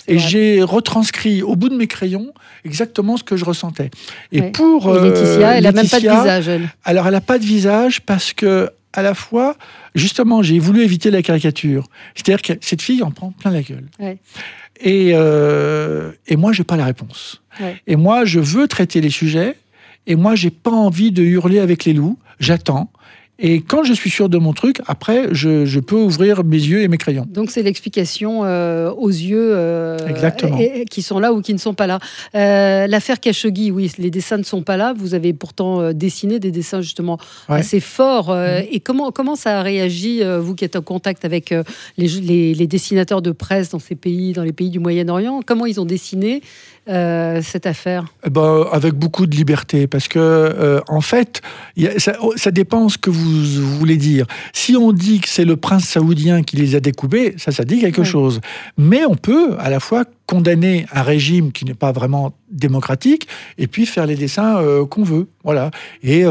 Et Ouais. j'ai retranscrit au bout de mes crayons exactement ce que je ressentais. Et Ouais. pour Et Laetitia, euh, elle n'a même pas de Laetitia, visage, elle. alors elle n'a pas de visage parce que à la fois, justement, j'ai voulu éviter la caricature. C'est-à-dire que cette fille en prend plein la gueule. Ouais. Et, euh, et moi, j'ai pas la réponse. Ouais. Et moi, je veux traiter les sujets. Et moi, j'ai pas envie de hurler avec les loups. J'attends. Et quand je suis sûr de mon truc, après, je, je peux ouvrir mes yeux et mes crayons. Donc c'est l'explication euh, aux yeux euh, Exactement. et- et- qui sont là ou qui ne sont pas là. Euh, L'affaire Khashoggi, oui, les dessins ne sont pas là. Vous avez pourtant euh, dessiné des dessins justement Ouais. assez forts. euh, Mhm. Et comment, comment ça a réagi, euh, vous qui êtes en contact avec euh, les, les, les dessinateurs de presse dans ces pays, dans les pays du Moyen-Orient, comment ils ont dessiné euh, cette affaire? Eh ben, avec beaucoup de liberté, parce que euh, en fait, y a- ça, ça dépend ce que vous, vous voulez dire. Si on dit que c'est le prince saoudien qui les a découpés, ça, ça dit quelque Ouais. chose. Mais on peut à la fois condamner un régime qui n'est pas vraiment démocratique et puis faire les dessins euh, qu'on veut. Voilà. Et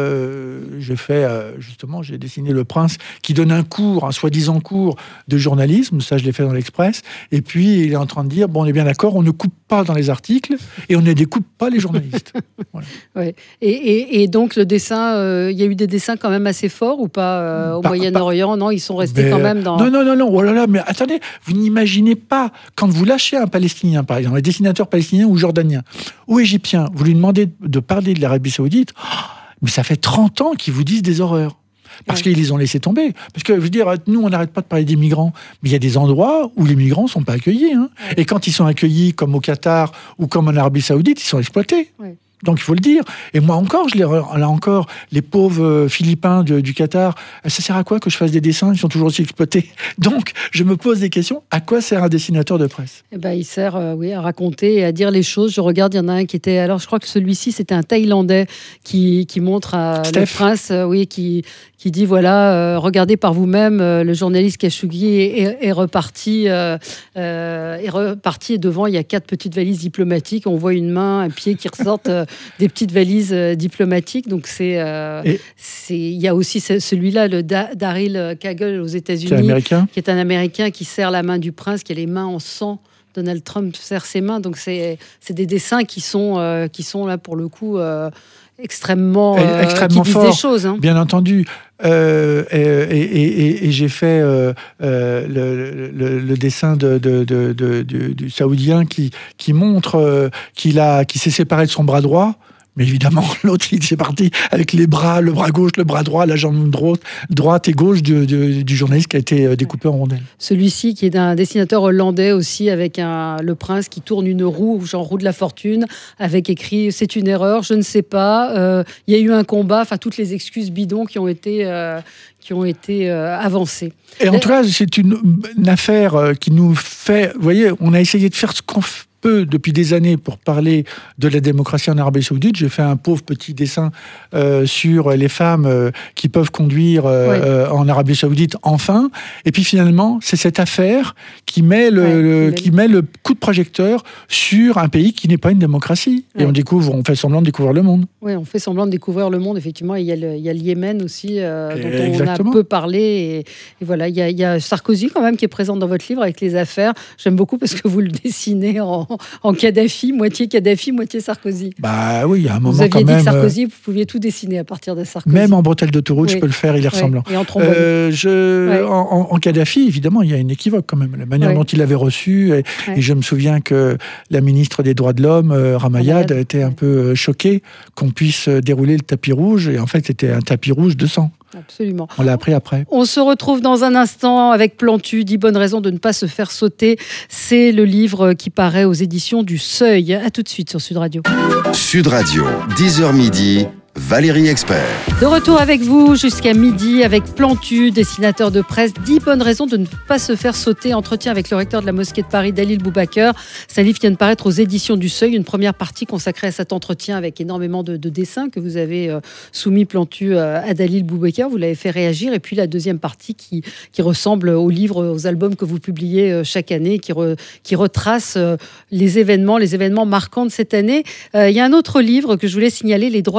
euh, j'ai fait, euh, justement, j'ai dessiné le prince qui donne un cours, un soi-disant cours de journalisme. Ça, je l'ai fait dans l'Express. Et puis, il est en train de dire, bon, on est bien d'accord, on ne coupe pas dans les articles et on ne découpe pas les journalistes. Voilà. Ouais. Et, et, et donc le dessin, euh, il y a eu des dessins quand même assez forts ou pas euh, au Pas- Moyen-Orient? Non, ils sont restés Mais, quand même dans... Non, non, non, non, oh là là, mais attendez, vous n'imaginez pas, quand vous lâchez un Palestinien, par exemple, un dessinateur palestinien ou jordanien, ou égyptien, vous lui demandez de parler de l'Arabie Saoudite, oh, mais ça fait trente ans qu'ils vous disent des horreurs. Parce Ouais. qu'ils les ont laissés tomber. Parce que, je veux dire, nous, on n'arrête pas de parler des migrants, mais il y a des endroits où les migrants ne sont pas accueillis. Hein. Ouais. Et quand ils sont accueillis, comme au Qatar ou comme en Arabie Saoudite, ils sont exploités. Ouais. Donc il faut le dire. Et moi encore, je les, re- là encore, les pauvres euh, Philippins de- du Qatar, euh, ça sert à quoi que je fasse des dessins? Ils sont toujours aussi exploités. Donc je me pose des questions. À quoi sert un dessinateur de presse? Eh ben, il sert euh, oui, à raconter et à dire les choses. Je regarde, il y en a un qui était... Alors, je crois que celui-ci, c'était un Thaïlandais qui, qui montre à Steph. le prince, euh, oui, qui, qui dit, voilà, euh, regardez par vous-même, euh, le journaliste Khashoggi est, est- est reparti, euh, euh, est reparti et devant, il y a quatre petites valises diplomatiques. On voit une main, un pied qui ressortent euh, des petites valises euh, diplomatiques. Donc, c'est... euh, Et- c'est- il y a aussi ce- celui-là, le Da- Daryl Kagel aux C'est États-Unis, américain. qui est un Américain qui serre la main du prince, qui a les mains en sang. Donald Trump serre ses mains. Donc, c'est c'est des dessins qui sont, euh, qui sont là, pour le coup, euh, extrêmement, euh, Extrêmement qui disent forts. des choses. Hein. Bien entendu. Euh, et et, et- et- et j'ai fait euh, euh, le, le- le dessin de, de- de- de- du, du Saoudien qui, qui montre euh, qu'il a, qu'il s'est séparé de son bras droit. Mais évidemment, l'autre, il s'est parti avec les bras, le bras gauche, le bras droit, la jambe droite, droite et gauche du, du- du journaliste qui a été euh, découpé en rondelles. Celui-ci, qui est d'un dessinateur hollandais aussi, avec un, le prince qui tourne une roue, genre roue de la fortune, avec écrit « c'est une erreur, je ne sais pas, euh, il y a eu un combat », enfin toutes les excuses bidons qui ont été, euh, qui ont été euh, avancées. Et en Mais- tout cas, c'est une, une affaire euh, qui nous fait... Vous voyez, on a essayé de faire ce qu'on f- peut depuis des années pour parler de la démocratie en Arabie Saoudite. J'ai fait un pauvre petit dessin euh, sur les femmes euh, qui peuvent conduire euh, Ouais. euh, en Arabie Saoudite, enfin. Et puis finalement, c'est cette affaire qui met le, Ouais, le- qui qui met le coup de projecteur sur un pays qui n'est pas une démocratie. Et Ouais. on découvre, on fait semblant de découvrir le monde. Oui, on fait semblant de découvrir le monde, effectivement. Il y a le, il y a le Yémen aussi, euh, dont on Exactement. a peu parlé. Et, et voilà, il y, a, il y a Sarkozy quand même qui est présent dans votre livre avec les affaires. J'aime beaucoup parce que vous le dessinez en, en Kadhafi, moitié Kadhafi, moitié Sarkozy. Bah oui, il y a un moment Vous aviez quand dit même... que euh, Sarkozy, vous pouviez tout dessiner à partir de Sarkozy. Même en bretelle d'autoroute, Oui. je peux le faire, il est Ouais, ressemblant. et en trombone. Euh, je, Ouais. en, en- en Kadhafi, évidemment, il y a une équivoque quand même. La manière Ouais. dont il l'avait reçu. Et, Ouais. et je me souviens que la ministre des Droits de l'Homme, euh, Ramayad, Ramayad, était un ouais. peu euh, choquée qu'on puisse euh, dérouler le tapis rouge. Et en fait, c'était un tapis rouge de sang. Absolument. On l'a appris après. On se retrouve dans un instant avec Plantu, dix bonnes raisons de ne pas se faire sauter. C'est le livre qui paraît aux éditions du Seuil. À tout de suite sur Sud Radio. Sud Radio, dix heures midi, Valérie Expert. De retour avec vous jusqu'à midi avec Plantu, dessinateur de presse. dix bonnes raisons de ne pas se faire sauter. Entretien avec le recteur de la mosquée de Paris, Dalil Boubaker. C'est un livre qui vient de paraître aux éditions du Seuil. Une première partie consacrée à cet entretien avec énormément de, de dessins que vous avez euh, soumis, Plantu, euh, à Dalil Boubaker. Vous l'avez fait réagir. Et puis la deuxième partie qui, qui ressemble aux livres, aux albums que vous publiez euh, chaque année, qui, re, qui retrace euh, les événements, les événements marquants de cette année. Euh, Il y a un autre livre que je voulais signaler, Les droits de l'homme, c'est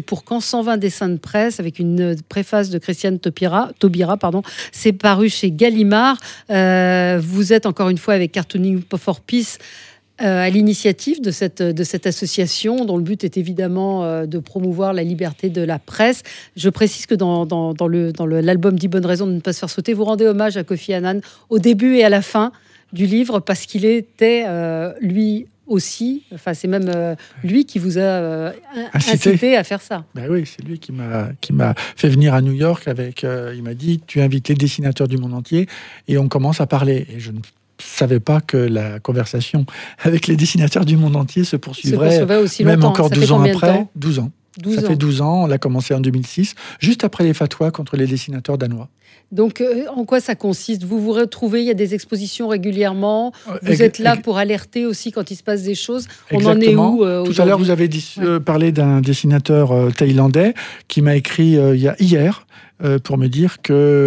pour quand cent vingt dessins de presse avec une préface de Christiane Taubira, Taubira pardon. C'est paru chez Gallimard. Euh, vous êtes encore une fois avec Cartooning for Peace euh, à l'initiative de cette, de cette association dont le but est évidemment euh, de promouvoir la liberté de la presse. Je précise que dans, dans, dans, le, dans le, l'album dix bonnes raisons de ne pas se faire sauter, vous rendez hommage à Kofi Annan au début et à la fin du livre parce qu'il était, euh, lui aussi, enfin c'est même euh, lui qui vous a euh, incité. incité à faire ça. Ben oui, c'est lui qui m'a, qui m'a fait venir à New York avec, euh, il m'a dit, tu invites les dessinateurs du monde entier et on commence à parler. Et je ne savais pas que la conversation avec les dessinateurs du monde entier se poursuivrait, se aussi même longtemps. Encore ça douze ans après. douze ans. douze ça ans. fait douze ans, on l'a commencé en deux mille six, juste après les fatwas contre les dessinateurs danois. Donc, euh, en quoi ça consiste ? Vous vous retrouvez, il y a des expositions régulièrement, vous êtes là pour alerter aussi quand il se passe des choses. Exactement. On en est où euh, Tout à l'heure, vous avez dit, ouais. euh, parlé d'un dessinateur euh, thaïlandais qui m'a écrit euh, hier euh, pour me dire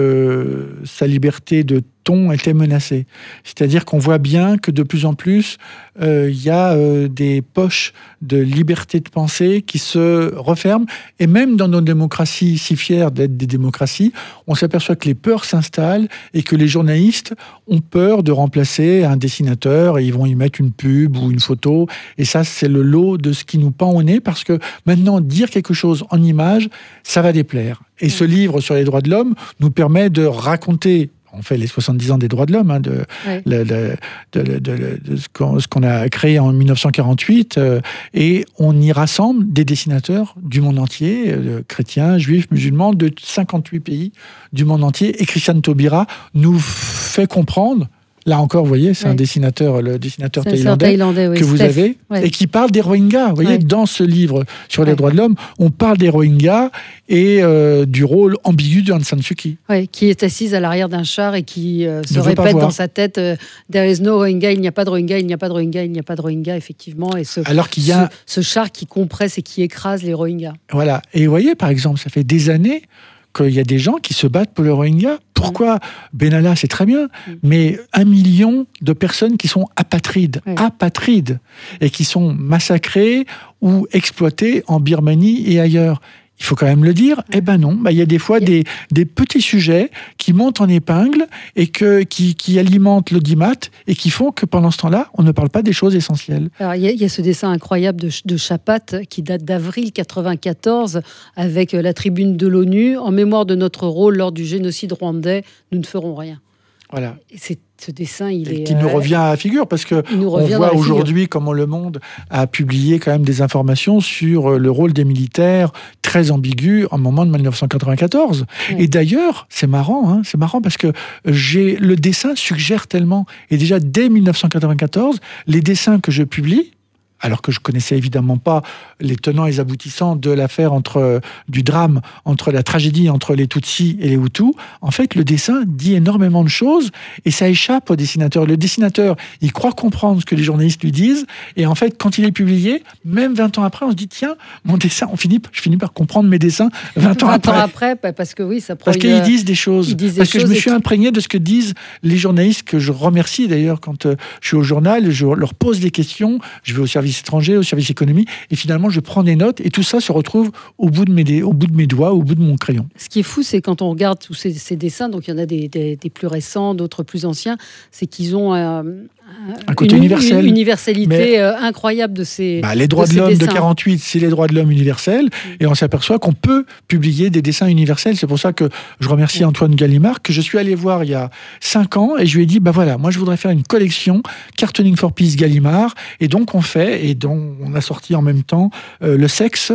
que sa liberté de ton était menacée. C'est-à-dire qu'on voit bien que de plus en plus, il euh, y a euh, des poches de liberté de pensée qui se referment. Et même dans nos démocraties, si fières d'être des démocraties, on s'aperçoit que les peurs s'installent et que les journalistes ont peur de remplacer un dessinateur et ils vont y mettre une pub ou une photo. Et ça, c'est le lot de ce qui nous pend au nez parce que maintenant, dire quelque chose en image, ça va déplaire. Et mmh. ce livre sur les droits de l'homme nous permet de raconter, on fait les soixante-dix ans des droits de l'homme, hein, de, ouais. le, le, de, de, de, de ce, qu'on, ce qu'on a créé en dix-neuf cent quarante-huit, euh, et on y rassemble des dessinateurs du monde entier, euh, chrétiens, juifs, musulmans, de cinquante-huit pays du monde entier. Et Christiane Taubira nous fait comprendre, là encore, vous voyez, c'est ouais. un dessinateur, le dessinateur c'est thaïlandais, thaïlandais oui, que Steph. vous avez, ouais. et qui parle des Rohingyas. Vous voyez, ouais. dans ce livre sur les ouais. droits de l'homme, on parle des Rohingyas et euh, du rôle ambigu de Aung San Suu Kyi. Oui, qui est assise à l'arrière d'un char et qui euh, se répète dans sa tête euh, « There is no Rohingya, il n'y a pas de Rohingya, il n'y a pas de Rohingya, il n'y a pas de Rohingya », effectivement. Et ce, Alors qu'il y a... ce, ce char qui compresse et qui écrase les Rohingyas. Voilà. Et vous voyez, par exemple, ça fait des années qu'il y a des gens qui se battent pour le Rohingya. Pourquoi ? mmh. Benalla, c'est très bien, mmh. mais un million de personnes qui sont apatrides, mmh. apatrides, et qui sont massacrées ou exploitées en Birmanie et ailleurs. Il faut quand même le dire, eh ben non, bah, il y a des fois des, des petits sujets qui montent en épingle et que, qui, qui alimentent l'audimat et qui font que pendant ce temps-là, on ne parle pas des choses essentielles. Alors, il y a, il y a ce dessin incroyable de, de Chapat qui date d'avril quatre-vingt-quatorze avec la tribune de l'ONU. En mémoire de notre rôle lors du génocide rwandais, nous ne ferons rien. Voilà. Et c'est ce dessin, il et est... qui nous revient à la figure, parce qu'on voit aujourd'hui figure. comment Le Monde a publié quand même des informations sur le rôle des militaires très ambigu en moment de dix-neuf cent quatre-vingt-quatorze. Ouais. Et d'ailleurs, c'est marrant, hein, c'est marrant parce que j'ai, le dessin suggère tellement. Et déjà, dès dix-neuf cent quatre-vingt-quatorze, les dessins que je publie, alors que je connaissais évidemment pas les tenants et les aboutissants de l'affaire entre du drame, entre la tragédie entre les Tutsis et les Hutus, en fait, le dessin dit énormément de choses et ça échappe au dessinateur. Le dessinateur, il croit comprendre ce que les journalistes lui disent et en fait, quand il est publié, même vingt ans après, on se dit tiens, mon dessin, on finit, je finis par comprendre mes dessins vingt ans vingt après. ans après, parce que oui, ça prend. Parce une... qu'ils disent des choses. Disent des parce que choses je me suis qui... imprégné de ce que disent les journalistes que je remercie d'ailleurs quand euh, je suis au journal, je leur pose des questions, je vais au service étranger, au service économie, et finalement je prends des notes et tout ça se retrouve au bout de mes, au bout de mes doigts, au bout de mon crayon. Ce qui est fou, c'est quand on regarde tous ces, ces dessins, donc il y en a des, des, des plus récents, d'autres plus anciens, c'est qu'ils ont euh, un côté une, universel. Une universalité Mais, euh, incroyable de ces bah, les droits de, de l'homme dessins. de quarante-huit, c'est les droits de l'homme universels, mmh. et on s'aperçoit qu'on peut publier des dessins universels. C'est pour ça que je remercie mmh. Antoine Gallimard, que je suis allé voir il y a cinq ans, et je lui ai dit, bah voilà, moi je voudrais faire une collection Cartooning for Peace Gallimard, et donc on fait, et donc on a sorti en même temps euh, Le Sexe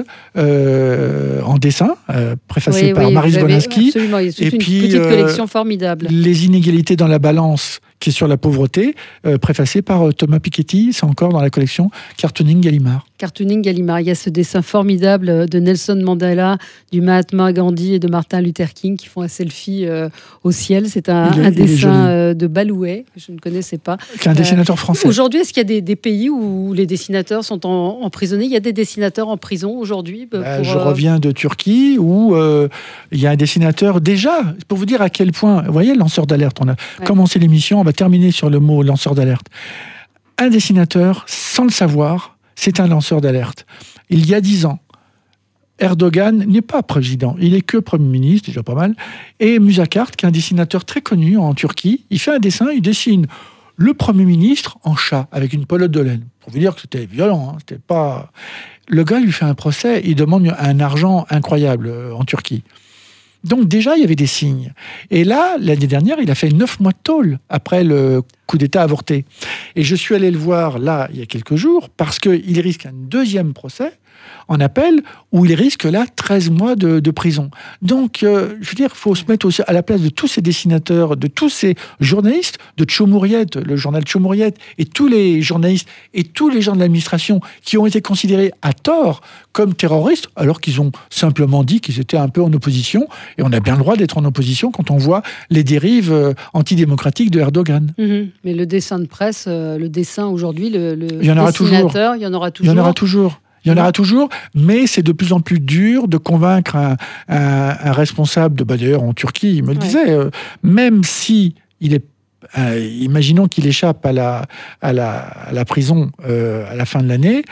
euh, en dessin, euh, préfacé oui, par oui, Maryse Boninski, absolument, il y a toute et une puis petite euh, collection formidable. Les inégalités dans la balance, qui est sur la pauvreté, euh, préfacé par euh, Thomas Piketty, c'est encore dans la collection Cartooning Gallimard. Cartooning Gallimard, il y a ce dessin formidable de Nelson Mandela, du Mahatma Gandhi et de Martin Luther King qui font un selfie euh, au ciel. C'est un, est, un dessin euh, de Balouet, que je ne connaissais pas. Qui est un dessinateur euh, français. Aujourd'hui, est-ce qu'il y a des, des pays où les dessinateurs sont en, emprisonnés ? Il y a des dessinateurs en prison aujourd'hui pour, bah, Je euh... reviens de Turquie où euh, il y a un dessinateur déjà, pour vous dire à quel point, vous voyez, lanceur d'alerte, on a ouais. commencé l'émission, on va terminer sur le mot lanceur d'alerte. Un dessinateur, sans le savoir, c'est un lanceur d'alerte. Il y a dix ans, Erdogan n'est pas président, il est que Premier ministre, déjà pas mal. Et Musakart, qui est un dessinateur très connu en Turquie, il fait un dessin, il dessine le Premier ministre en chat, avec une pelote de laine. Pour vous dire que c'était violent, hein, c'était pas... Le gars lui fait un procès, il demande un argent incroyable euh, en Turquie. Donc déjà, il y avait des signes. Et là, l'année dernière, il a fait neuf mois de tôle après le coup d'État avorté. Et je suis allé le voir là, il y a quelques jours, parce qu'il risque un deuxième procès en appel, où il risque là treize mois de, de prison. Donc, euh, je veux dire, il faut se mettre aussi à la place de tous ces dessinateurs, de tous ces journalistes, de Tchomouriette, le journal Tchomouriette, et tous les journalistes et tous les gens de l'administration qui ont été considérés à tort comme terroristes, alors qu'ils ont simplement dit qu'ils étaient un peu en opposition. Et on a bien le droit d'être en opposition quand on voit les dérives euh, antidémocratiques de Erdogan. Mmh. Mais le dessin de presse, euh, le dessin aujourd'hui, le, le il y en aura dessinateur, toujours. il y en aura toujours. Il y en aura toujours. Il y en aura toujours, mais c'est de plus en plus dur de convaincre un, un, un responsable, de, bah d'ailleurs en Turquie, il me le ouais. disait, euh, même si il est, euh, imaginons qu'il échappe à la, à la, à la prison euh, à la fin de l'année,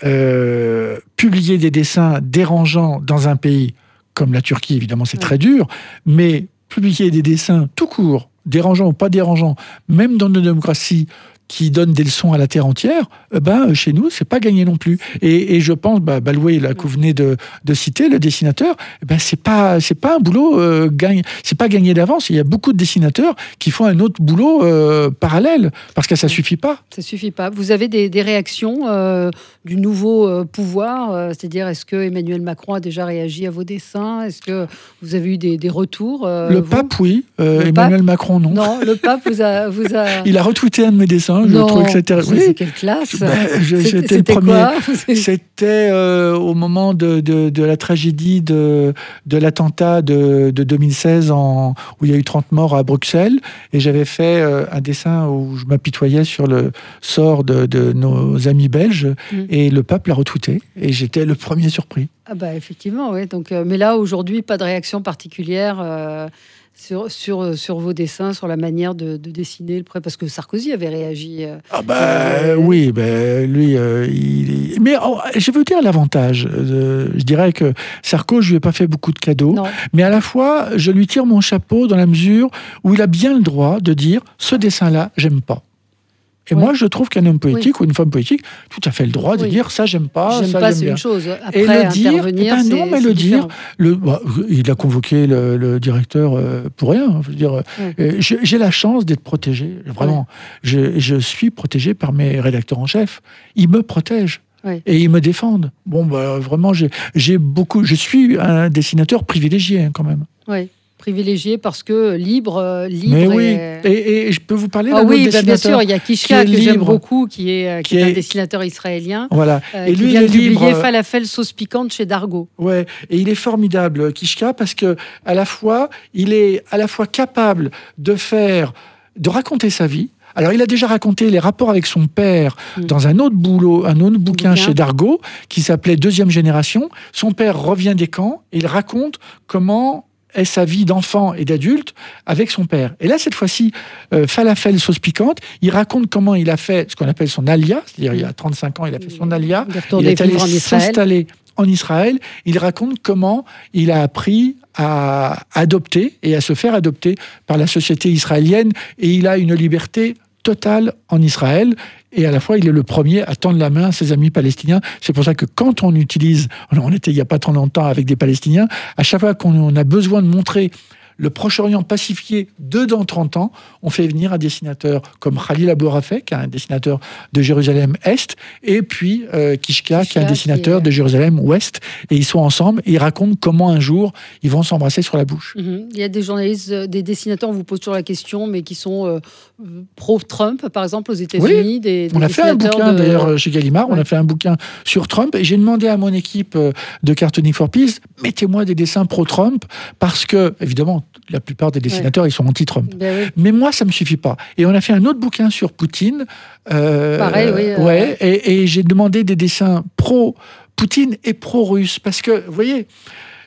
euh, publier des dessins dérangeants dans un pays comme la Turquie, évidemment c'est ouais. très dur, mais publier des dessins tout court, dérangeants ou pas dérangeants, même dans nos démocraties, qui donne des leçons à la terre entière, eh ben, chez nous, c'est pas gagné non plus. Et, et je pense, bah, Baloué, là, que vous venez de, de citer, le dessinateur, eh ben, c'est pas, c'est pas un boulot euh, gagne, c'est pas gagné d'avance. Il y a beaucoup de dessinateurs qui font un autre boulot euh, parallèle, parce que ça suffit pas. Ça suffit pas. Vous avez des, des réactions euh, du nouveau euh, pouvoir, euh, c'est-à-dire, est-ce que Emmanuel Macron a déjà réagi à vos dessins? Est-ce que vous avez eu des, des retours euh, Le vous pape, oui. Euh, le Emmanuel pape Macron, non. Non, le pape vous a, vous a... Il a retweeté un de mes dessins. Je non, trouvais que c'était... Oui. C'est quelle classe ben, je, C'était, C'était le c'était premier. Quoi C'était euh, au moment de, de, de la tragédie de, de l'attentat de, de deux mille seize, en, où il y a eu trente morts à Bruxelles. Et j'avais fait euh, un dessin où je m'apitoyais sur le sort de, de nos amis belges. Mm. Et le pape l'a retweeté. Et j'étais le premier surpris. Ah bah effectivement, oui. Donc, euh, mais là, aujourd'hui, pas de réaction particulière euh... Sur, sur, sur vos dessins, sur la manière de, de dessiner le prêt, parce que Sarkozy avait réagi. Euh, ah bah euh, oui, bah, lui, euh, il... mais oh, je veux dire l'avantage. Euh, je dirais que Sarko, je lui ai pas fait beaucoup de cadeaux, non. mais à la fois, je lui tire mon chapeau dans la mesure où il a bien le droit de dire ce dessin-là, j'aime pas. Et oui. moi, je trouve qu'un homme politique oui. ou une femme politique, tout à fait le droit de oui. dire ça, j'aime pas, j'aime ça, pas, j'aime c'est bien. une chose. Après, et le dire, intervenir, eh ben non, c'est, mais c'est le différent. dire, le, bah, il a convoqué le, le directeur euh, pour rien. Je veux dire, oui. euh, j'ai, j'ai la chance d'être protégé, vraiment. Oui. Je, je suis protégé par mes rédacteurs en chef. Ils me protègent. Oui. Et ils me défendent. Bon, bah, vraiment, j'ai, j'ai beaucoup. Je suis un dessinateur privilégié, hein, quand même. Oui. Privilégié parce que libre, euh, libre. Mais oui, et... Et, et je peux vous parler ah d'un oui, autre bah dessinateur. Bien sûr, il y a Kishka que libre, j'aime beaucoup, qui est, qui qui est un dessinateur israélien. Voilà. Euh, et qui lui, vient il est de publier libre. Falafel sauce piquante chez Dargaud. Ouais, et il est formidable, Kishka, parce que à la fois, il est à la fois capable de faire, de raconter sa vie. Alors, il a déjà raconté les rapports avec son père mmh. dans un autre boulot, un autre bouquin Bouquin. chez Dargaud, qui s'appelait Deuxième Génération. Son père revient des camps et il raconte comment est sa vie d'enfant et d'adulte avec son père. Et là, cette fois-ci, euh, Falafel sauce piquante, il raconte comment il a fait ce qu'on appelle son alia, c'est-à-dire mmh. il y a trente-cinq ans, il a fait son alia, il, il est allé en s'installer en Israël. Il raconte comment il a appris à adopter et à se faire adopter par la société israélienne, et il a une liberté totale en Israël. Et à la fois, il est le premier à tendre la main à ses amis palestiniens. C'est pour ça que quand on utilise, on était il n'y a pas trop longtemps avec des Palestiniens, à chaque fois qu'on a besoin de montrer le Proche-Orient pacifié de dans trente ans, on fait venir un dessinateur comme Khalil Abou Rafeh, qui est un dessinateur de Jérusalem-Est, et puis euh, Kishka, Kishka, qui est un dessinateur qui est... de Jérusalem-Ouest. Et ils sont ensemble et ils racontent comment un jour, ils vont s'embrasser sur la bouche. Mm-hmm. Il y a des journalistes, des dessinateurs, on vous pose toujours la question, mais qui sont euh, pro-Trump, par exemple, aux États-Unis. Oui, des, des on a fait un bouquin, de... d'ailleurs, chez Gallimard, ouais. on a fait un bouquin sur Trump, et j'ai demandé à mon équipe de Cartooning for Peace, mettez-moi des dessins pro-Trump, parce que, évidemment, la plupart des dessinateurs, ouais. ils sont anti-Trump. Ben oui. Mais moi, ça ne me suffit pas. Et on a fait un autre bouquin sur Poutine. Euh, Pareil, oui. Euh... Ouais, et, et j'ai demandé des dessins pro-Poutine et pro-russe. Parce que, vous voyez,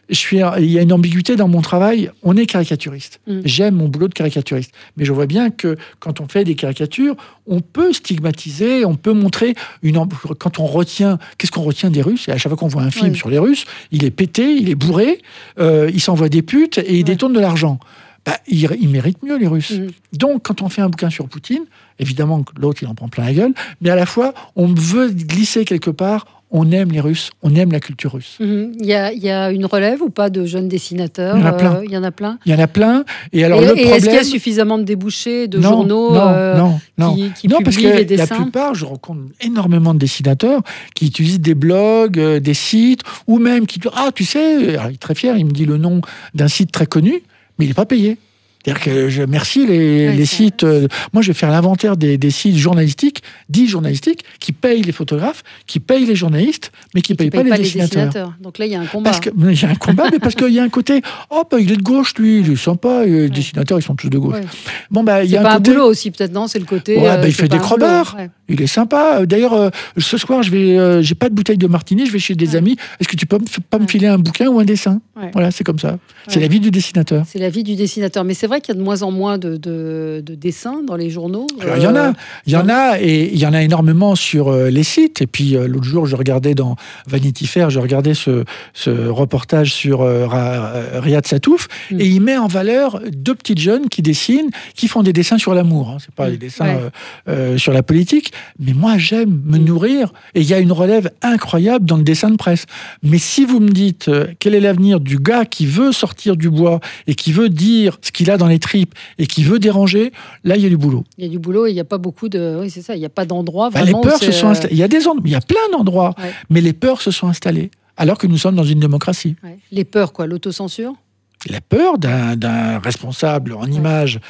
je suis, il y a une ambiguïté dans mon travail. On est caricaturiste. Mm. J'aime mon boulot de caricaturiste. Mais je vois bien que quand on fait des caricatures, on peut stigmatiser, on peut montrer une. Quand on retient, qu'est-ce qu'on retient des Russes? Et à chaque fois qu'on voit un film oui. sur les Russes, il est pété, il est bourré, euh, il s'envoie des putes et il ouais. détourne de l'argent. Bah, ils, ils méritent mieux, les Russes. Mm. Donc, quand on fait un bouquin sur Poutine, évidemment, l'autre, il en prend plein la gueule, mais à la fois, on veut glisser quelque part. On aime les Russes, on aime la culture russe. Mmh. Il y a, il y a une relève ou pas de jeunes dessinateurs? Il y en a plein. Euh, il y en a plein. Il y en a plein. Et alors et, le et problème, est-ce qu'il y a suffisamment de débouchés, de non, journaux non, euh, non, non. qui, qui non, publient parce que les dessins? La plupart, je rencontre énormément de dessinateurs qui utilisent des blogs, euh, des sites, ou même qui disent ah tu sais, alors, il est très fier, il me dit le nom d'un site très connu, mais il n'est pas payé. C'est-à-dire que je merci les, ouais, les sites. Euh, moi, je vais faire l'inventaire des, des sites journalistiques, dits journalistiques, qui payent les photographes, qui payent les journalistes, mais qui ne payent, payent pas, pas les, dessinateurs. les dessinateurs. Donc là, il y a un combat. Parce que, il y a un combat, mais parce qu'il y a un côté, oh, bah, il est de gauche, lui, il est sympa, les ouais. dessinateurs, ils sont tous de gauche. Ouais. Bon, bah, il y a pas un, côté... un boulot aussi, peut-être, non? C'est le côté. Ouais, euh, bah, il fait des crobards. Ouais. Il est sympa. D'ailleurs, euh, ce soir, je vais, euh, j'ai pas de bouteille de martini, je vais chez des ouais. amis. Est-ce que tu peux pas me filer un bouquin ou un dessin? Ouais. Voilà, c'est comme ça. Ouais. C'est la vie du dessinateur. C'est la vie du dessinateur. Mais c'est vrai qu'il y a de moins en moins de, de, de dessins dans les journaux. Alors, il y en a, il y en a, et il y en a énormément sur euh, les sites. Et puis euh, l'autre jour, je regardais dans Vanity Fair, je regardais ce, ce reportage sur euh, Riyad Satouf, mm. et il met en valeur deux petites jeunes qui dessinent, qui font des dessins sur l'amour. Hein. C'est pas mm. des dessins ouais. euh, euh, sur la politique. Mais moi, j'aime me mm. nourrir, et il y a une relève incroyable dans le dessin de presse. Mais si vous me dites euh, quel est l'avenir du gars qui veut sortir du bois et qui veut dire ce qu'il a dans les tripes et qui veut déranger, là, il y a du boulot. Il y a du boulot et il n'y a pas beaucoup de... Oui, c'est ça, il n'y a pas d'endroits vraiment... Bah, les peurs se sont installées. Il y a des endroits, il y a plein d'endroits, ouais. mais les peurs se sont installées, alors que nous sommes dans une démocratie. Ouais. Les peurs, quoi? L'autocensure? La peur d'un, d'un responsable en ouais. image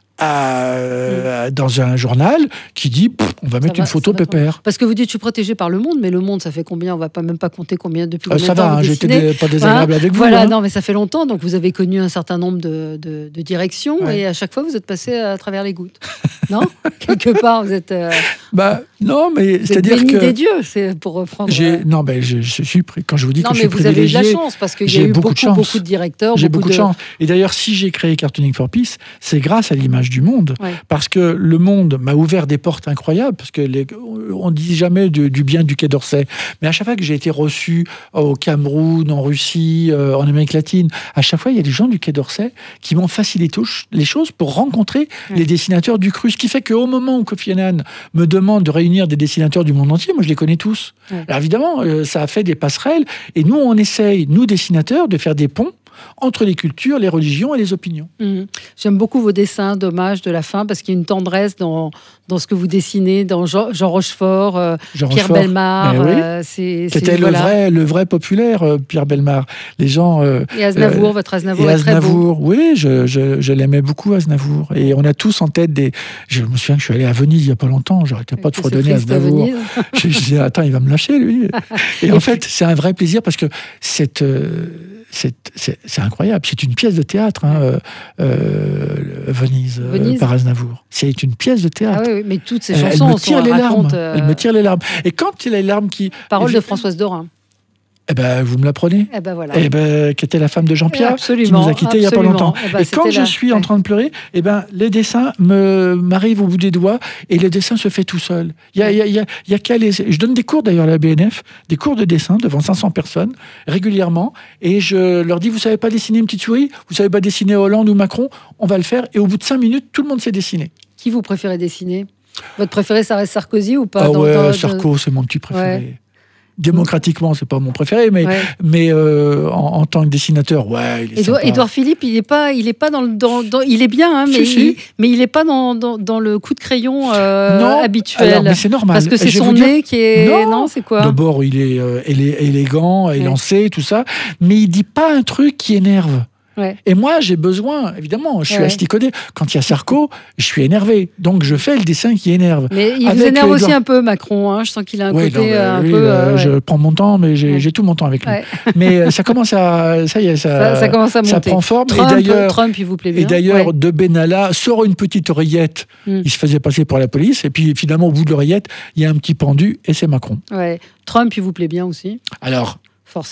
à, euh, mmh. dans un journal qui dit on va mettre va, une photo pépère. Parce que vous dites je suis protégé par Le Monde, mais Le Monde, ça fait combien? On va pas même pas compter combien depuis combien euh, ça de temps va, hein, j'ai été des, pas désagréable hein avec vous. Voilà, hein. non, mais ça fait longtemps, donc vous avez connu un certain nombre de, de, de directions ouais. et à chaque fois vous êtes passé à travers les gouttes. Non? Quelque part, vous êtes. Euh, bah non, mais vous c'est-à-dire êtes béni que des dieux, c'est pour reprendre. J'ai, euh... Non, mais je, je suis quand je vous dis non, que je suis privilégié. Non, mais vous avez eu de la chance parce qu'il y a eu beaucoup, beaucoup de, beaucoup de directeurs. J'ai beaucoup, beaucoup de de chance. Et d'ailleurs, si j'ai créé Cartooning for Peace, c'est grâce à l'image du Monde, ouais. parce que Le Monde m'a ouvert des portes incroyables. Parce que les, on dit jamais du, du bien du Quai d'Orsay, mais à chaque fois que j'ai été reçu au Cameroun, en Russie, euh, en Amérique latine, à chaque fois il y a des gens du Quai d'Orsay qui m'ont facilité les choses pour rencontrer ouais. les dessinateurs du cru. Ce qui fait qu'au moment où Kofi Annan me demande de réunir des dessinateurs du monde entier, moi je les connais tous. Ouais. Alors évidemment, euh, ça a fait des passerelles, et nous on essaye, nous dessinateurs, de faire des ponts entre les cultures, les religions et les opinions. Mmh. J'aime beaucoup vos dessins d'hommage de la fin, parce qu'il y a une tendresse dans, dans ce que vous dessinez, dans Jean, Jean Rochefort, euh, Jean Pierre Rochefort, Bellemare. Oui, euh, c'est, qui était le, voilà. vrai, le vrai populaire, euh, Pierre Bellemare. Les gens... Euh, et Aznavour, euh, votre Aznavour et est très Aznavour, beau. Oui, je, je, je l'aimais beaucoup, Aznavour. Et on a tous en tête des... Je me souviens que je suis allé à Venise il n'y a pas longtemps, j'arrêtais pas de fredonner Aznavour. Je me disais, attends, il va me lâcher, lui. Et, et en fait, c'est un vrai plaisir, parce que cette... Euh, C'est, c'est, c'est incroyable. C'est une pièce de théâtre, hein, euh, euh, Venise, Venise. Euh, par Aznavour. C'est une pièce de théâtre. Ah oui, oui, mais toutes ces chansons, elle me tire les larmes. Euh... Elle me tire les larmes. Et quand il y a les larmes qui... Parole de Françoise Dorin. Eh ben, vous me l'apprenez. Eh ben voilà. Eh ben, qui était la femme de Jean-Pierre, absolument, qui nous a quittés il y a pas longtemps. Eh ben, et quand je là. suis ouais. en train de pleurer, eh ben, les dessins me m'arrivent au bout des doigts, et le dessin se fait tout seul. Il y a, il y a, il y a, il y a qu'à les... Je donne des cours d'ailleurs à la B N F, des cours de dessin devant cinq cents personnes régulièrement, et je leur dis vous savez pas dessiner une petite souris, vous savez pas dessiner Hollande ou Macron, on va le faire. Et au bout de cinq minutes, tout le monde sait dessiner. Qui vous préférez dessiner? Votre préféré, ça reste Sarkozy ou pas? Ah dans, ouais, dans, Sarko, c'est mon petit préféré. Ouais. Démocratiquement, c'est pas mon préféré, mais, ouais. mais euh, en, en tant que dessinateur, ouais, il est Édouard, sympa. Édouard Philippe, il est pas, il est pas dans le, dans, dans, il est bien, hein, mais, si, si. Il, mais il est pas dans, dans, dans le coup de crayon euh, non, habituel. Alors, mais c'est normal. Parce que c'est je son dire... nez qui est, non, non c'est quoi? D'abord, il est euh, élégant, élancé, ouais. tout ça, mais il dit pas un truc qui énerve. Ouais. Et moi, j'ai besoin, évidemment, je suis ouais. asticodé. Quand il y a Sarko, je suis énervé. Donc, je fais le dessin qui énerve. Mais il vous énerve aussi un peu, Macron. Hein. Je sens qu'il a un oui, côté non, un oui, peu... Euh, ouais. Je prends mon temps, mais j'ai, ouais. j'ai tout mon temps avec lui. Ouais. Mais ça commence à... Ça y est, ça, ça, ça commence à monter. Ça prend forme. Trump, et d'ailleurs, Trump, il vous plaît bien. Et d'ailleurs, ouais. de Benalla sort une petite oreillette. Mm. Il se faisait passer pour la police. Et puis, finalement, au bout de l'oreillette, il y a un petit pendu et c'est Macron. Ouais. Trump, il vous plaît bien aussi? Alors... Forcément.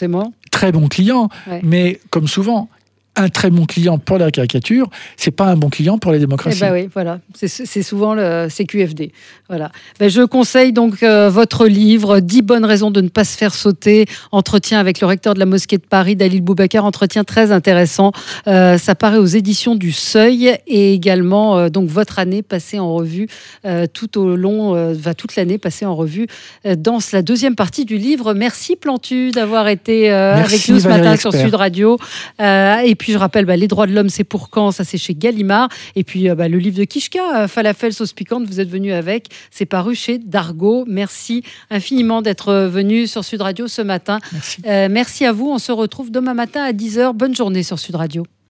très bon client, Ouais. mais comme souvent, un très bon client pour la caricature, c'est pas un bon client pour les démocraties. Eh ben oui, voilà, c'est, c'est souvent le C Q F D. Voilà. Ben, je conseille donc euh, votre livre, dix bonnes raisons de ne pas se faire sauter, entretien avec le recteur de la mosquée de Paris, Dalil Boubacar, entretien très intéressant. Euh, ça paraît aux éditions du Seuil et également euh, donc votre année passée en revue euh, tout au long, euh, va toute l'année passée en revue euh, dans la deuxième partie du livre. Merci Plantu d'avoir été euh, Merci, avec nous ce Valérie matin Expert. sur Sud Radio. Euh, et puis je rappelle, bah, les droits de l'homme, c'est pour quand? Ça, c'est chez Gallimard. Et puis euh, bah, le livre de Kishka, euh, Falafel sauce piquante, vous êtes venu avec. C'est paru chez Dargaud. Merci infiniment d'être venu sur Sud Radio ce matin. Merci. Euh, merci à vous. On se retrouve demain matin à dix heures. Bonne journée sur Sud Radio.